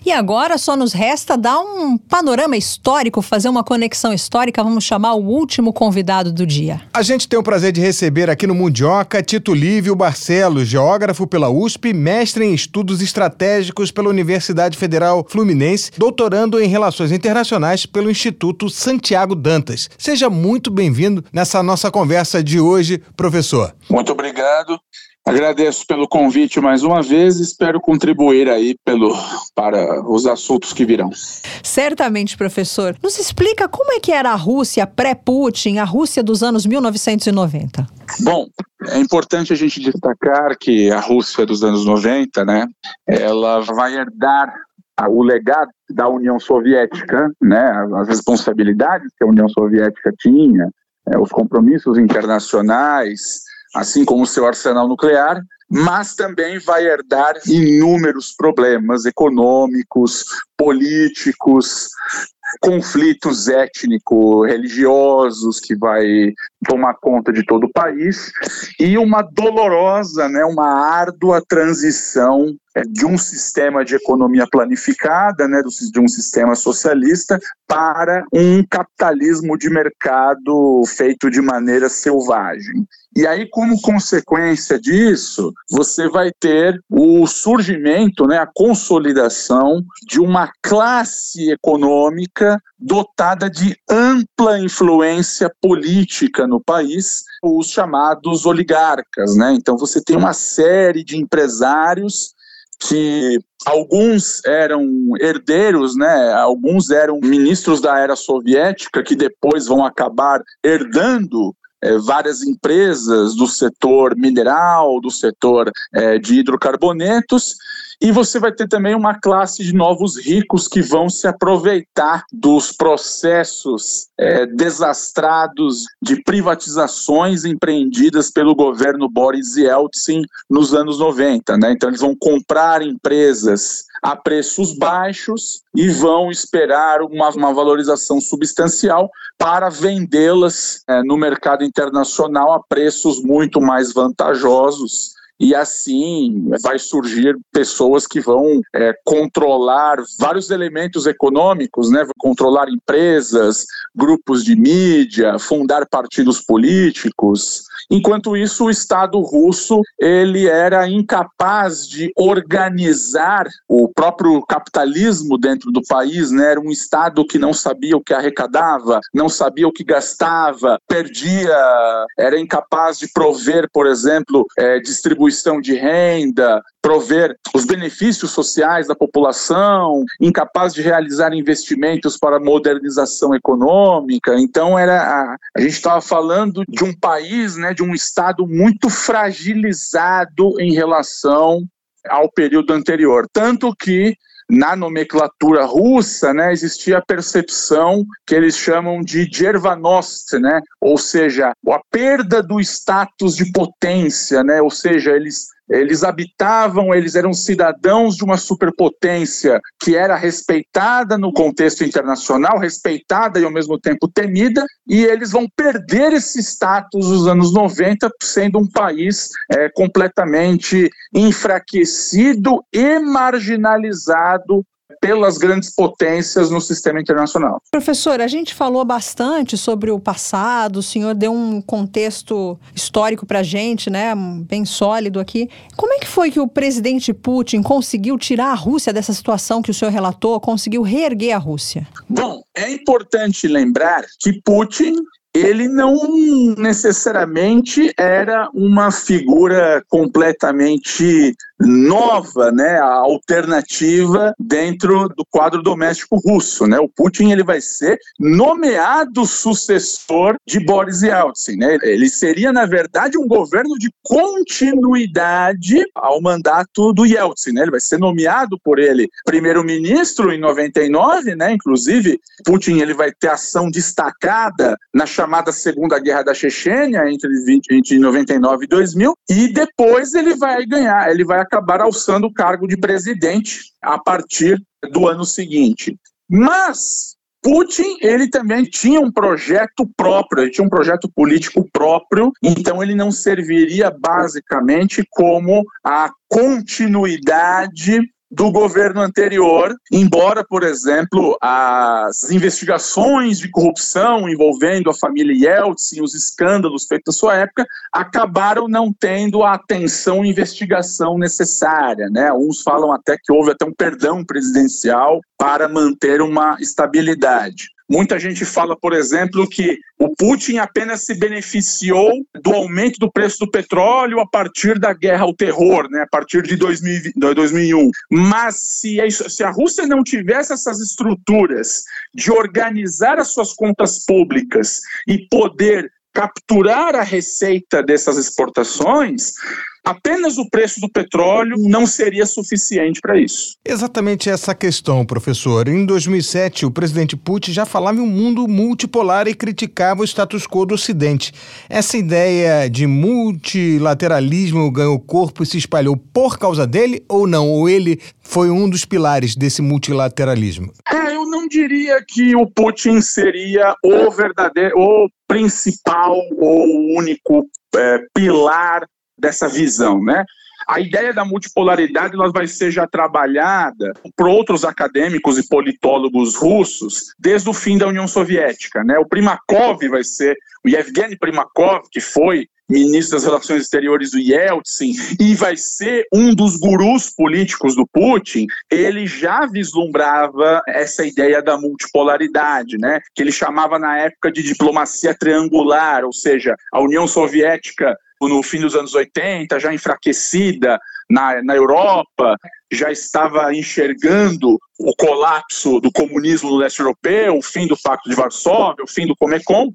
E agora só nos resta dar um panorama histórico, fazer uma conexão histórica. Vamos chamar o último convidado do dia. A gente tem o prazer de receber aqui no Mundioca Tito Lívio Barcelos, geógrafo pela U S P, mestre em estudos estratégicos pela Universidade Federal Fluminense, doutorando em Relações Internacionais pelo Instituto Santiago Dantas. Seja muito bem-vindo nessa nossa conversa de hoje, professor. Muito obrigado. Agradeço pelo convite mais uma vez e espero contribuir aí pelo, para os assuntos que virão. Certamente, professor. Nos explica como é que era a Rússia pré-Putin, a Rússia dos anos mil novecentos e noventa. Bom, é importante a gente destacar que a Rússia dos anos noventa, né, ela vai herdar o legado da União Soviética, né, as responsabilidades que a União Soviética tinha, é, os compromissos internacionais, assim como o seu arsenal nuclear, mas também vai herdar inúmeros problemas econômicos, políticos, conflitos étnico-religiosos que vai tomar conta de todo o país e uma dolorosa, né, uma árdua transição de um sistema de economia planificada, né, de um sistema socialista para um capitalismo de mercado feito de maneira selvagem. E aí, como consequência disso, você vai ter o surgimento, né, a consolidação de uma classe econômica dotada de ampla influência política no país, os chamados oligarcas, né? Então você tem uma série de empresários que alguns eram herdeiros, né? Alguns eram ministros da era soviética que depois vão acabar herdando É, várias empresas do setor mineral, do setor é, de hidrocarbonetos, e você vai ter também uma classe de novos ricos que vão se aproveitar dos processos é, desastrados de privatizações empreendidas pelo governo Boris Yeltsin nos anos noventa, né? Então eles vão comprar empresas a preços baixos e vão esperar uma, uma valorização substancial para vendê-las é, no mercado internacional a preços muito mais vantajosos. E assim vai surgir pessoas que vão é, controlar vários elementos econômicos, né? Controlar empresas, grupos de mídia, fundar partidos políticos. Enquanto isso, o Estado russo ele era incapaz de organizar o próprio capitalismo dentro do país, né? Era um Estado que não sabia o que arrecadava, não sabia o que gastava, perdia, era incapaz de prover, por exemplo, é, distribuição de renda, prover os benefícios sociais da população, incapaz de realizar investimentos para modernização econômica. Então era a, a gente estava falando de um país, né, de um Estado muito fragilizado em relação ao período anterior, tanto que na nomenclatura russa, né, existia a percepção que eles chamam de Djervanost, né, ou seja, a perda do status de potência, né, ou seja, eles Eles habitavam, eles eram cidadãos de uma superpotência que era respeitada no contexto internacional, respeitada e ao mesmo tempo temida, e eles vão perder esse status nos anos noventa, sendo um país é, completamente enfraquecido e marginalizado pelas grandes potências no sistema internacional. Professor, a gente falou bastante sobre o passado, o senhor deu um contexto histórico para a gente, né, bem sólido aqui. Como é que foi que o presidente Putin conseguiu tirar a Rússia dessa situação que o senhor relatou, conseguiu reerguer a Rússia? Bom, é importante lembrar que Putin ele não necessariamente era uma figura completamente nova, né, a alternativa dentro do quadro doméstico russo, né? O Putin ele vai ser nomeado sucessor de Boris Yeltsin, né? Ele seria na verdade um governo de continuidade ao mandato do Yeltsin, né? Ele vai ser nomeado por ele primeiro-ministro em noventa e nove, né? Inclusive Putin ele vai ter ação destacada na chamada Segunda Guerra da Chechênia entre, vinte, entre noventa e nove e dois mil, e depois ele vai ganhar, ele vai acabar alçando o cargo de presidente a partir do ano seguinte. Mas Putin, ele também tinha um projeto próprio, ele tinha um projeto político próprio, então ele não serviria basicamente como a continuidade do governo anterior, embora, por exemplo, as investigações de corrupção envolvendo a família Yeltsin, os escândalos feitos na sua época, acabaram não tendo a atenção e investigação necessária, né? Uns falam até que houve até um perdão presidencial para manter uma estabilidade. Muita gente fala, por exemplo, que o Putin apenas se beneficiou do aumento do preço do petróleo a partir da guerra ao terror, né, a partir de dois mil e um. Mas se a, se a Rússia não tivesse essas estruturas de organizar as suas contas públicas e poder capturar a receita dessas exportações, apenas o preço do petróleo não seria suficiente para isso. Exatamente essa questão, professor. Em dois mil e sete, o presidente Putin já falava em um mundo multipolar e criticava o status quo do Ocidente. Essa ideia de multilateralismo ganhou corpo e se espalhou por causa dele ou não? Ou ele foi um dos pilares desse multilateralismo? É, eu não diria que o Putin seria o verdadeiro, o principal ou o único é, pilar dessa visão, né? A ideia da multipolaridade ela vai ser já trabalhada por outros acadêmicos e politólogos russos desde o fim da União Soviética, né? O Primakov vai ser, o Yevgeny Primakov, que foi ministro das Relações Exteriores do Yeltsin e vai ser um dos gurus políticos do Putin, ele já vislumbrava essa ideia da multipolaridade, né? Que ele chamava na época de diplomacia triangular, ou seja, a União Soviética no fim dos anos oitenta, já enfraquecida na, na Europa, já estava enxergando o colapso do comunismo no leste europeu, o fim do Pacto de Varsóvia, o fim do Comecon,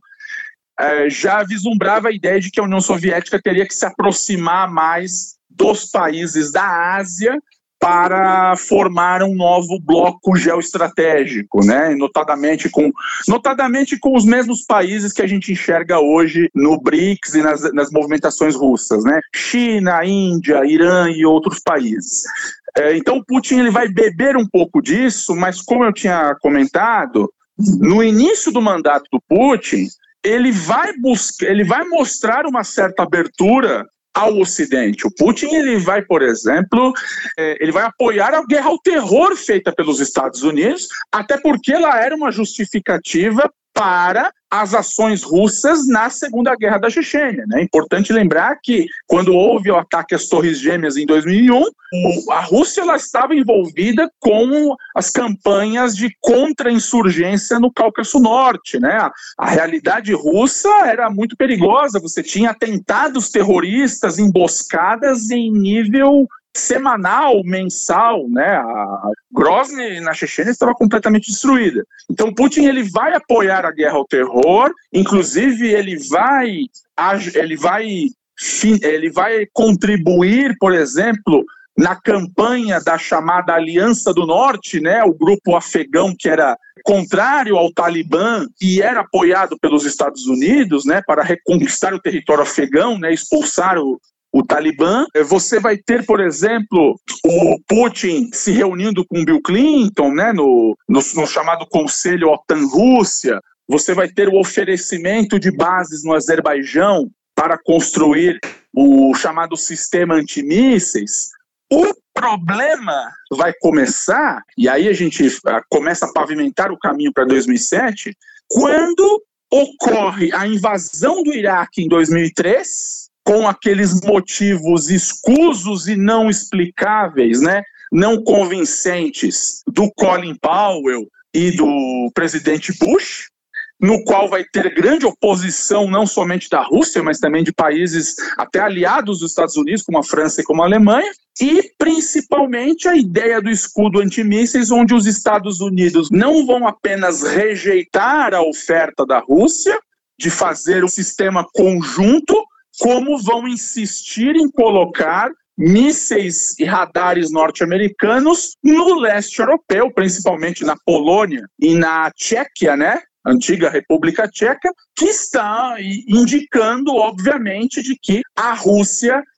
eh, já vislumbrava a ideia de que a União Soviética teria que se aproximar mais dos países da Ásia para formar um novo bloco geoestratégico, né? Notadamente com, notadamente com os mesmos países que a gente enxerga hoje no BRICS e nas, nas movimentações russas, né? China, Índia, Irã e outros países. É, então o Putin ele vai beber um pouco disso, mas como eu tinha comentado, no início do mandato do Putin, ele vai buscar, ele vai mostrar uma certa abertura ao Ocidente. O Putin ele vai, por exemplo, eh, ele vai apoiar a guerra ao terror feita pelos Estados Unidos, até porque ela era uma justificativa para as ações russas na Segunda Guerra da Chechênia, né? É importante lembrar que quando houve o ataque às Torres Gêmeas em dois mil e um, a Rússia ela estava envolvida com as campanhas de contra-insurgência no Cáucaso Norte, né? A, a realidade russa era muito perigosa, você tinha atentados terroristas, emboscadas em nível semanal, mensal, né? A Grozny na Chechênia estava completamente destruída. Então Putin ele vai apoiar a guerra ao terror, inclusive ele vai ele vai ele vai contribuir, por exemplo, na campanha da chamada Aliança do Norte, né? O grupo afegão que era contrário ao Talibã e era apoiado pelos Estados Unidos, né? Para reconquistar o território afegão, né? Expulsar o o Talibã. Você vai ter, por exemplo, o Putin se reunindo com Bill Clinton, né, no, no, no chamado Conselho OTAN-Rússia. Você vai ter o oferecimento de bases no Azerbaijão para construir o chamado sistema antimísseis. O problema vai começar, e aí a gente começa a pavimentar o caminho para dois mil e sete, quando ocorre a invasão do Iraque em dois mil e três, com aqueles motivos escusos e não explicáveis, né, não convincentes do Colin Powell e do presidente Bush, no qual vai ter grande oposição não somente da Rússia, mas também de países até aliados dos Estados Unidos, como a França e como a Alemanha, e principalmente a ideia do escudo antimísseis, onde os Estados Unidos não vão apenas rejeitar a oferta da Rússia de fazer um sistema conjunto, como vão insistir em colocar mísseis e radares norte-americanos no leste europeu, principalmente na Polônia e na Tchequia, né? Antiga República Tcheca, que está indicando, obviamente, de que a Rússia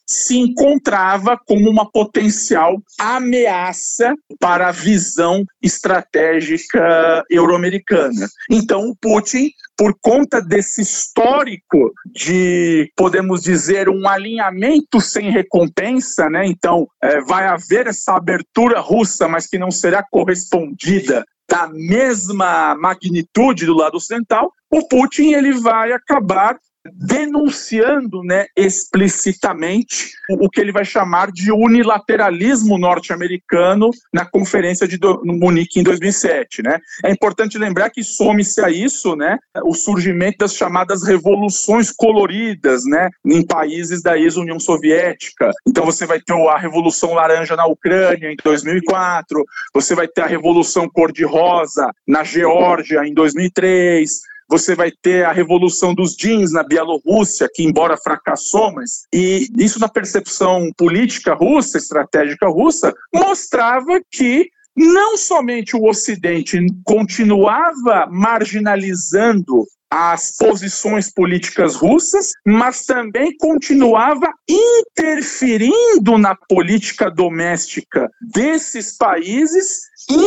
se encontrava como uma potencial ameaça para a visão estratégica euro-americana. Então, o Putin, por conta desse histórico de, podemos dizer, um alinhamento sem recompensa, né? Então, é, vai haver essa abertura russa, mas que não será correspondida da mesma magnitude do lado ocidental, o Putin ele vai acabar denunciando, né, explicitamente o que ele vai chamar de unilateralismo norte-americano na conferência de do, no Munique em dois mil e sete. Né? É importante lembrar que some-se a isso, né, o surgimento das chamadas revoluções coloridas, né, em países da ex-União Soviética. Então você vai ter a Revolução Laranja na Ucrânia em dois mil e quatro, você vai ter a Revolução Cor-de-Rosa na Geórgia em dois mil e três, você vai ter a Revolução dos Jeans na Bielorrússia, que embora fracassou, mas e isso na percepção política russa, estratégica russa, mostrava que não somente o Ocidente continuava marginalizando as posições políticas russas, mas também continuava interferindo na política doméstica desses países,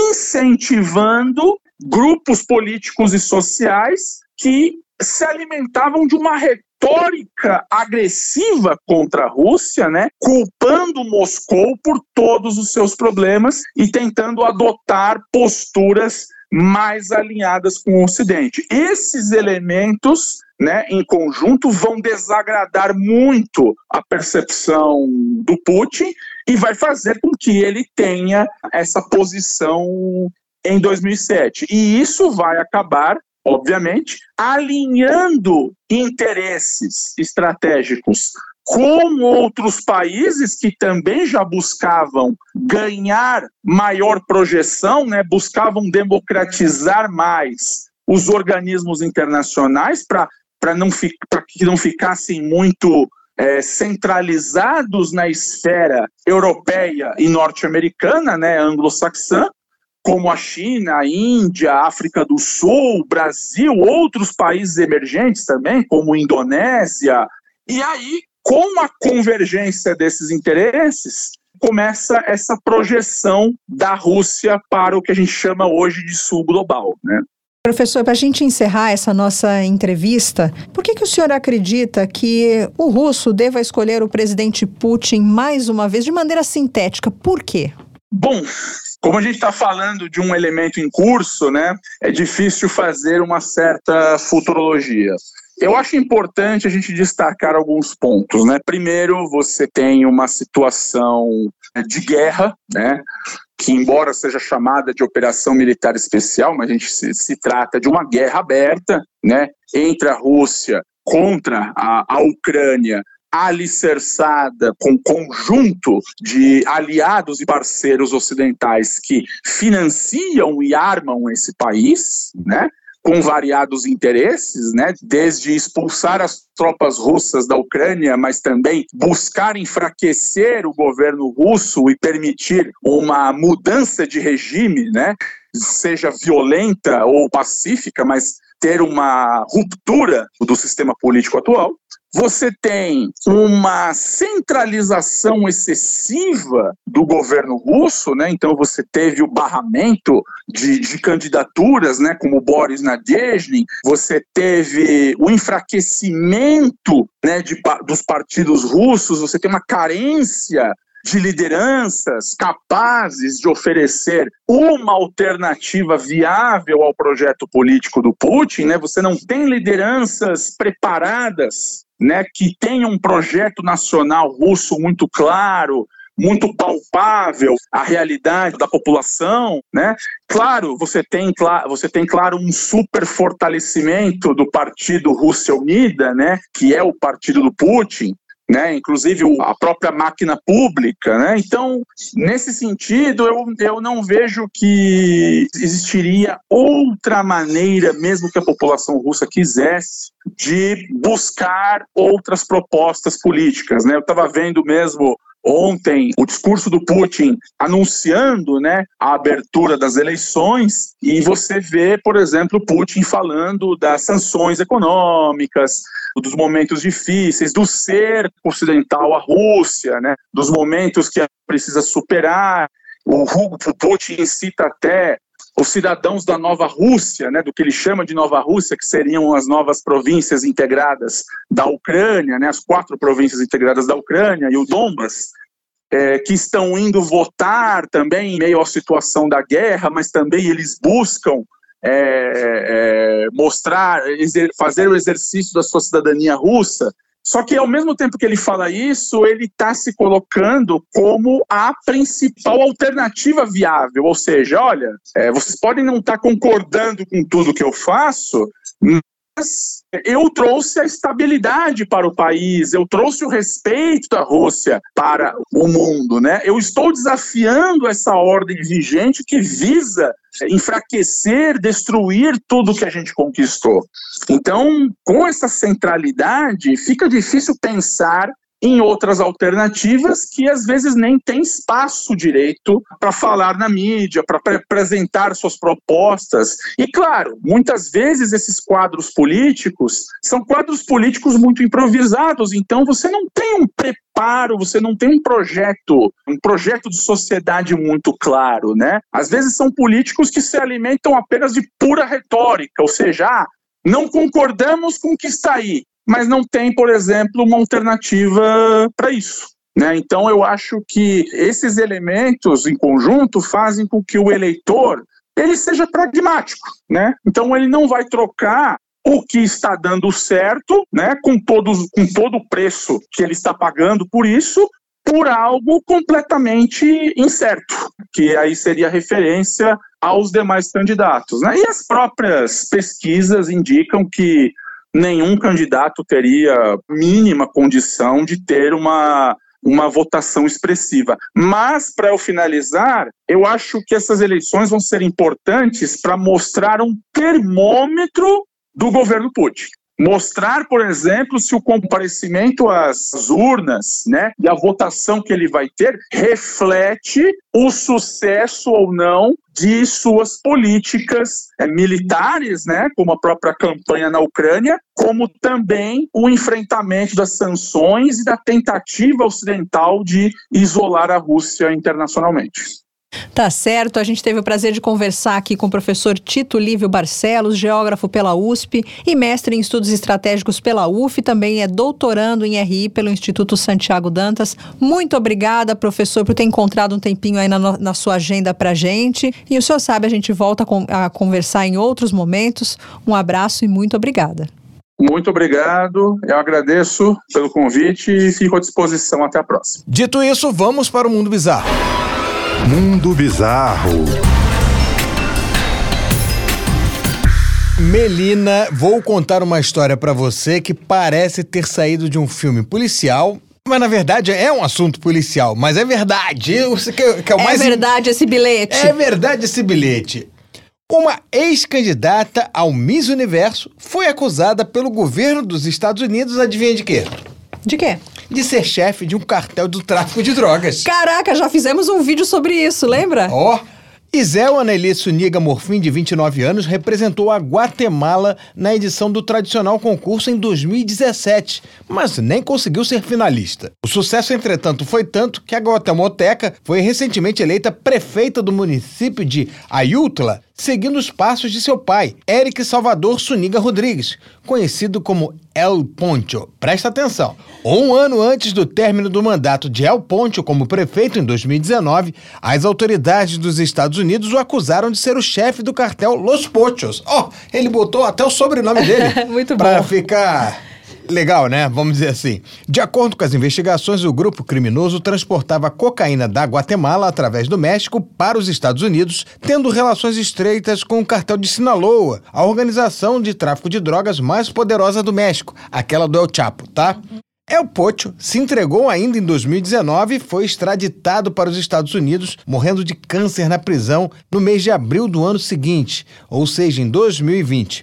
incentivando grupos políticos e sociais que se alimentavam de uma retórica agressiva contra a Rússia, né, culpando Moscou por todos os seus problemas e tentando adotar posturas mais alinhadas com o Ocidente. Esses elementos, né, em conjunto, vão desagradar muito a percepção do Putin e vai fazer com que ele tenha essa posição em dois mil e sete. E isso vai acabar, obviamente, alinhando interesses estratégicos com outros países que também já buscavam ganhar maior projeção, né, buscavam democratizar mais os organismos internacionais para para não fi, para que não ficassem muito é, centralizados na esfera europeia e norte-americana, né, anglo-saxã, como a China, a Índia, a África do Sul, Brasil, outros países emergentes também, como a Indonésia. E aí, com a convergência desses interesses, começa essa projeção da Rússia para o que a gente chama hoje de sul global, né? Professor, para a gente encerrar essa nossa entrevista, por que que o senhor acredita que o russo deva escolher o presidente Putin mais uma vez de maneira sintética? Por quê? Bom, como a gente está falando de um elemento em curso, né, é difícil fazer uma certa futurologia. Eu acho importante a gente destacar alguns pontos, né? Primeiro, você tem uma situação de guerra, né, que embora seja chamada de operação militar especial, mas a gente se, se trata de uma guerra aberta, né, entre a Rússia contra a, a Ucrânia, alicerçada com um conjunto de aliados e parceiros ocidentais que financiam e armam esse país, né, com variados interesses, né, desde expulsar as tropas russas da Ucrânia, mas também buscar enfraquecer o governo russo e permitir uma mudança de regime, né, seja violenta ou pacífica, mas ter uma ruptura do sistema político atual. Você tem uma centralização excessiva do governo russo, né? Então você teve o barramento de, de candidaturas, né? Como Boris Nadezhnin, você teve o enfraquecimento, né? de, dos partidos russos, você tem uma carência de lideranças capazes de oferecer uma alternativa viável ao projeto político do Putin, né? Você não tem lideranças preparadas, né, que tenham um projeto nacional russo muito claro, muito palpável à realidade da população, né? Claro, você tem, você tem, claro, um super fortalecimento do Partido Rússia Unida, né, que é o partido do Putin, né, inclusive a própria máquina pública, né? Então, nesse sentido, eu, eu não vejo que existiria outra maneira, mesmo que a população russa quisesse, de buscar outras propostas políticas, né? Eu estava vendo mesmo ontem o discurso do Putin anunciando, né, a abertura das eleições, e você vê, por exemplo, Putin falando das sanções econômicas, dos momentos difíceis, do cerco ocidental à Rússia, né, dos momentos que precisa superar. O Putin cita até os cidadãos da Nova Rússia, né, do que ele chama de Nova Rússia, que seriam as novas províncias integradas da Ucrânia, né, as quatro províncias integradas da Ucrânia e o Donbas, é, que estão indo votar também em meio à situação da guerra, mas também eles buscam é, é, mostrar, fazer o exercício da sua cidadania russa. Só que, ao mesmo tempo que ele fala isso, ele está se colocando como a principal alternativa viável. Ou seja, olha, é, vocês podem não estar tá concordando com tudo que eu faço, mas eu trouxe a estabilidade para o país, eu trouxe o respeito da Rússia para o mundo, né? Eu estou desafiando essa ordem vigente que visa enfraquecer, destruir tudo que a gente conquistou. Então, com essa centralidade, fica difícil pensar em outras alternativas que às vezes nem tem espaço direito para falar na mídia, para apresentar suas propostas. E claro, muitas vezes esses quadros políticos são quadros políticos muito improvisados, então você não tem um preparo, você não tem um projeto, um projeto de sociedade muito claro, né? Às vezes são políticos que se alimentam apenas de pura retórica, ou seja, ah, não concordamos com o que está aí, mas não tem, por exemplo, uma alternativa para isso, né? Então eu acho que esses elementos em conjunto fazem com que o eleitor ele seja pragmático, né? Então ele não vai trocar o que está dando certo, né, com, todos, com todo o preço que ele está pagando por isso, por algo completamente incerto, que aí seria referência aos demais candidatos, né? E as próprias pesquisas indicam que nenhum candidato teria mínima condição de ter uma, uma votação expressiva. Mas, para eu finalizar, eu acho que essas eleições vão ser importantes para mostrar um termômetro do governo Putin. Mostrar, por exemplo, se o comparecimento às urnas, né, e a votação que ele vai ter reflete o sucesso ou não de suas políticas é, militares, né, como a própria campanha na Ucrânia, como também o enfrentamento das sanções e da tentativa ocidental de isolar a Rússia internacionalmente. Tá certo, a gente teve o prazer de conversar aqui com o professor Tito Lívio Barcelos, geógrafo pela U S P e mestre em estudos estratégicos pela U F, também é doutorando em R I pelo Instituto Santiago Dantas. Muito obrigada, professor, por ter encontrado um tempinho aí na, na sua agenda pra gente. E o senhor sabe, a gente volta a, a conversar em outros momentos. Um abraço e muito obrigada. Muito obrigado, eu agradeço pelo convite e fico à disposição. Até a próxima. Dito isso, vamos para o Mundo Bizarro. Mundo Bizarro. Melina, vou contar uma história pra você que parece ter saído de um filme policial, mas na verdade é um assunto policial, mas é verdade. Que, que é o mais é verdade esse bilhete. É verdade esse bilhete. Uma ex-candidata ao Miss Universo foi acusada pelo governo dos Estados Unidos, adivinha de quê? De quê? De ser chefe de um cartel do tráfico de drogas. Caraca, já fizemos um vídeo sobre isso, lembra? Ó, oh. Isel Anneli Suniga Morfim, de vinte e nove anos, representou a Guatemala na edição do tradicional concurso em dois mil e dezessete, mas nem conseguiu ser finalista. O sucesso, entretanto, foi tanto que a guatemalteca foi recentemente eleita prefeita do município de Ayutla, seguindo os passos de seu pai, Eric Salvador Suniga Rodrigues, conhecido como El Poncho. Presta atenção. Um ano antes do término do mandato de El Poncho como prefeito, em dois mil e dezenove, as autoridades dos Estados Unidos o acusaram de ser o chefe do cartel Los Pochos. Ó, oh, ele botou até o sobrenome dele. Muito bom. Pra ficar... legal, né? Vamos dizer assim. De acordo com as investigações, o grupo criminoso transportava cocaína da Guatemala através do México para os Estados Unidos, tendo relações estreitas com o cartel de Sinaloa, a organização de tráfico de drogas mais poderosa do México, aquela do El Chapo, tá? El Pocho se entregou ainda em dois mil e dezenove e foi extraditado para os Estados Unidos, morrendo de câncer na prisão no mês de abril do ano seguinte, ou seja, em dois mil e vinte.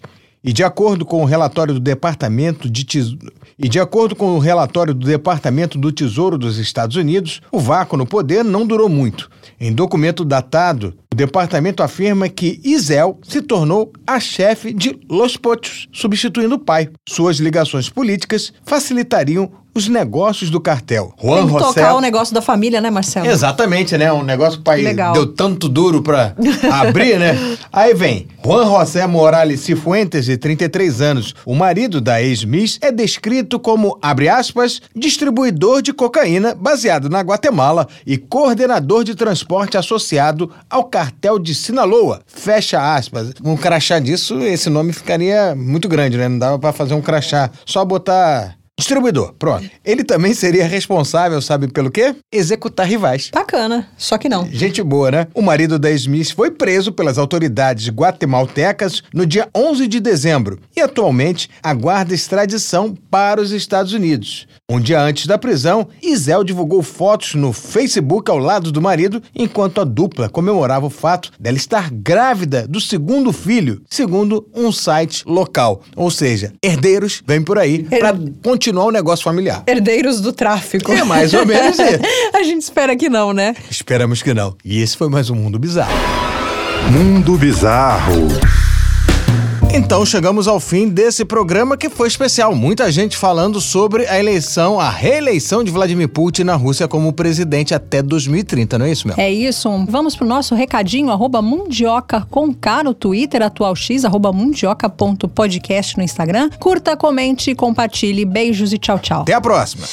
E de acordo com o relatório do Departamento de Tesouro, e de acordo com o relatório do Departamento do Tesouro dos Estados Unidos, o vácuo no poder não durou muito. Em documento datado, o departamento afirma que Isel se tornou a chefe de Los Pochos, substituindo o pai. Suas ligações políticas facilitariam os negócios do cartel. Juan Tem que José... tocar o negócio da família, né, Marcelo? Exatamente, né? Um negócio que o pai Legal. deu tanto duro pra abrir, né? Aí vem Juan José Morales Cifuentes, de trinta e três anos. O marido da ex-Miss é descrito como, abre aspas, distribuidor de cocaína baseado na Guatemala e coordenador de transporte associado ao cartel de Sinaloa. Fecha aspas. Um crachá disso, esse nome ficaria muito grande, né? Não dava pra fazer um crachá. Só botar... distribuidor, pronto. Ele também seria responsável, sabe pelo quê? Executar rivais. Bacana, só que não. Gente boa, né? O marido da Smith foi preso pelas autoridades guatemaltecas no dia onze de dezembro e atualmente aguarda extradição para os Estados Unidos. Um dia antes da prisão, Isel divulgou fotos no Facebook ao lado do marido, enquanto a dupla comemorava o fato dela estar grávida do segundo filho, segundo um site local. Ou seja, herdeiros vêm por aí para continuar o negócio familiar. Herdeiros do tráfico. É mais ou menos isso. A gente espera que não, né? Esperamos que não. E esse foi mais um Mundo Bizarro. Mundo Bizarro. Então chegamos ao fim desse programa que foi especial. Muita gente falando sobre a eleição, a reeleição de Vladimir Putin na Rússia como presidente até dois mil e trinta, não é isso, Mel? É isso. Vamos pro nosso recadinho, arroba Mundioca com K no Twitter, atual X, arroba mundioca ponto podcast no Instagram. Curta, comente, compartilhe. Beijos e tchau, tchau. Até a próxima.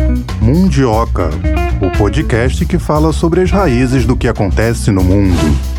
Mundioca, o podcast que fala sobre as raízes do que acontece no mundo.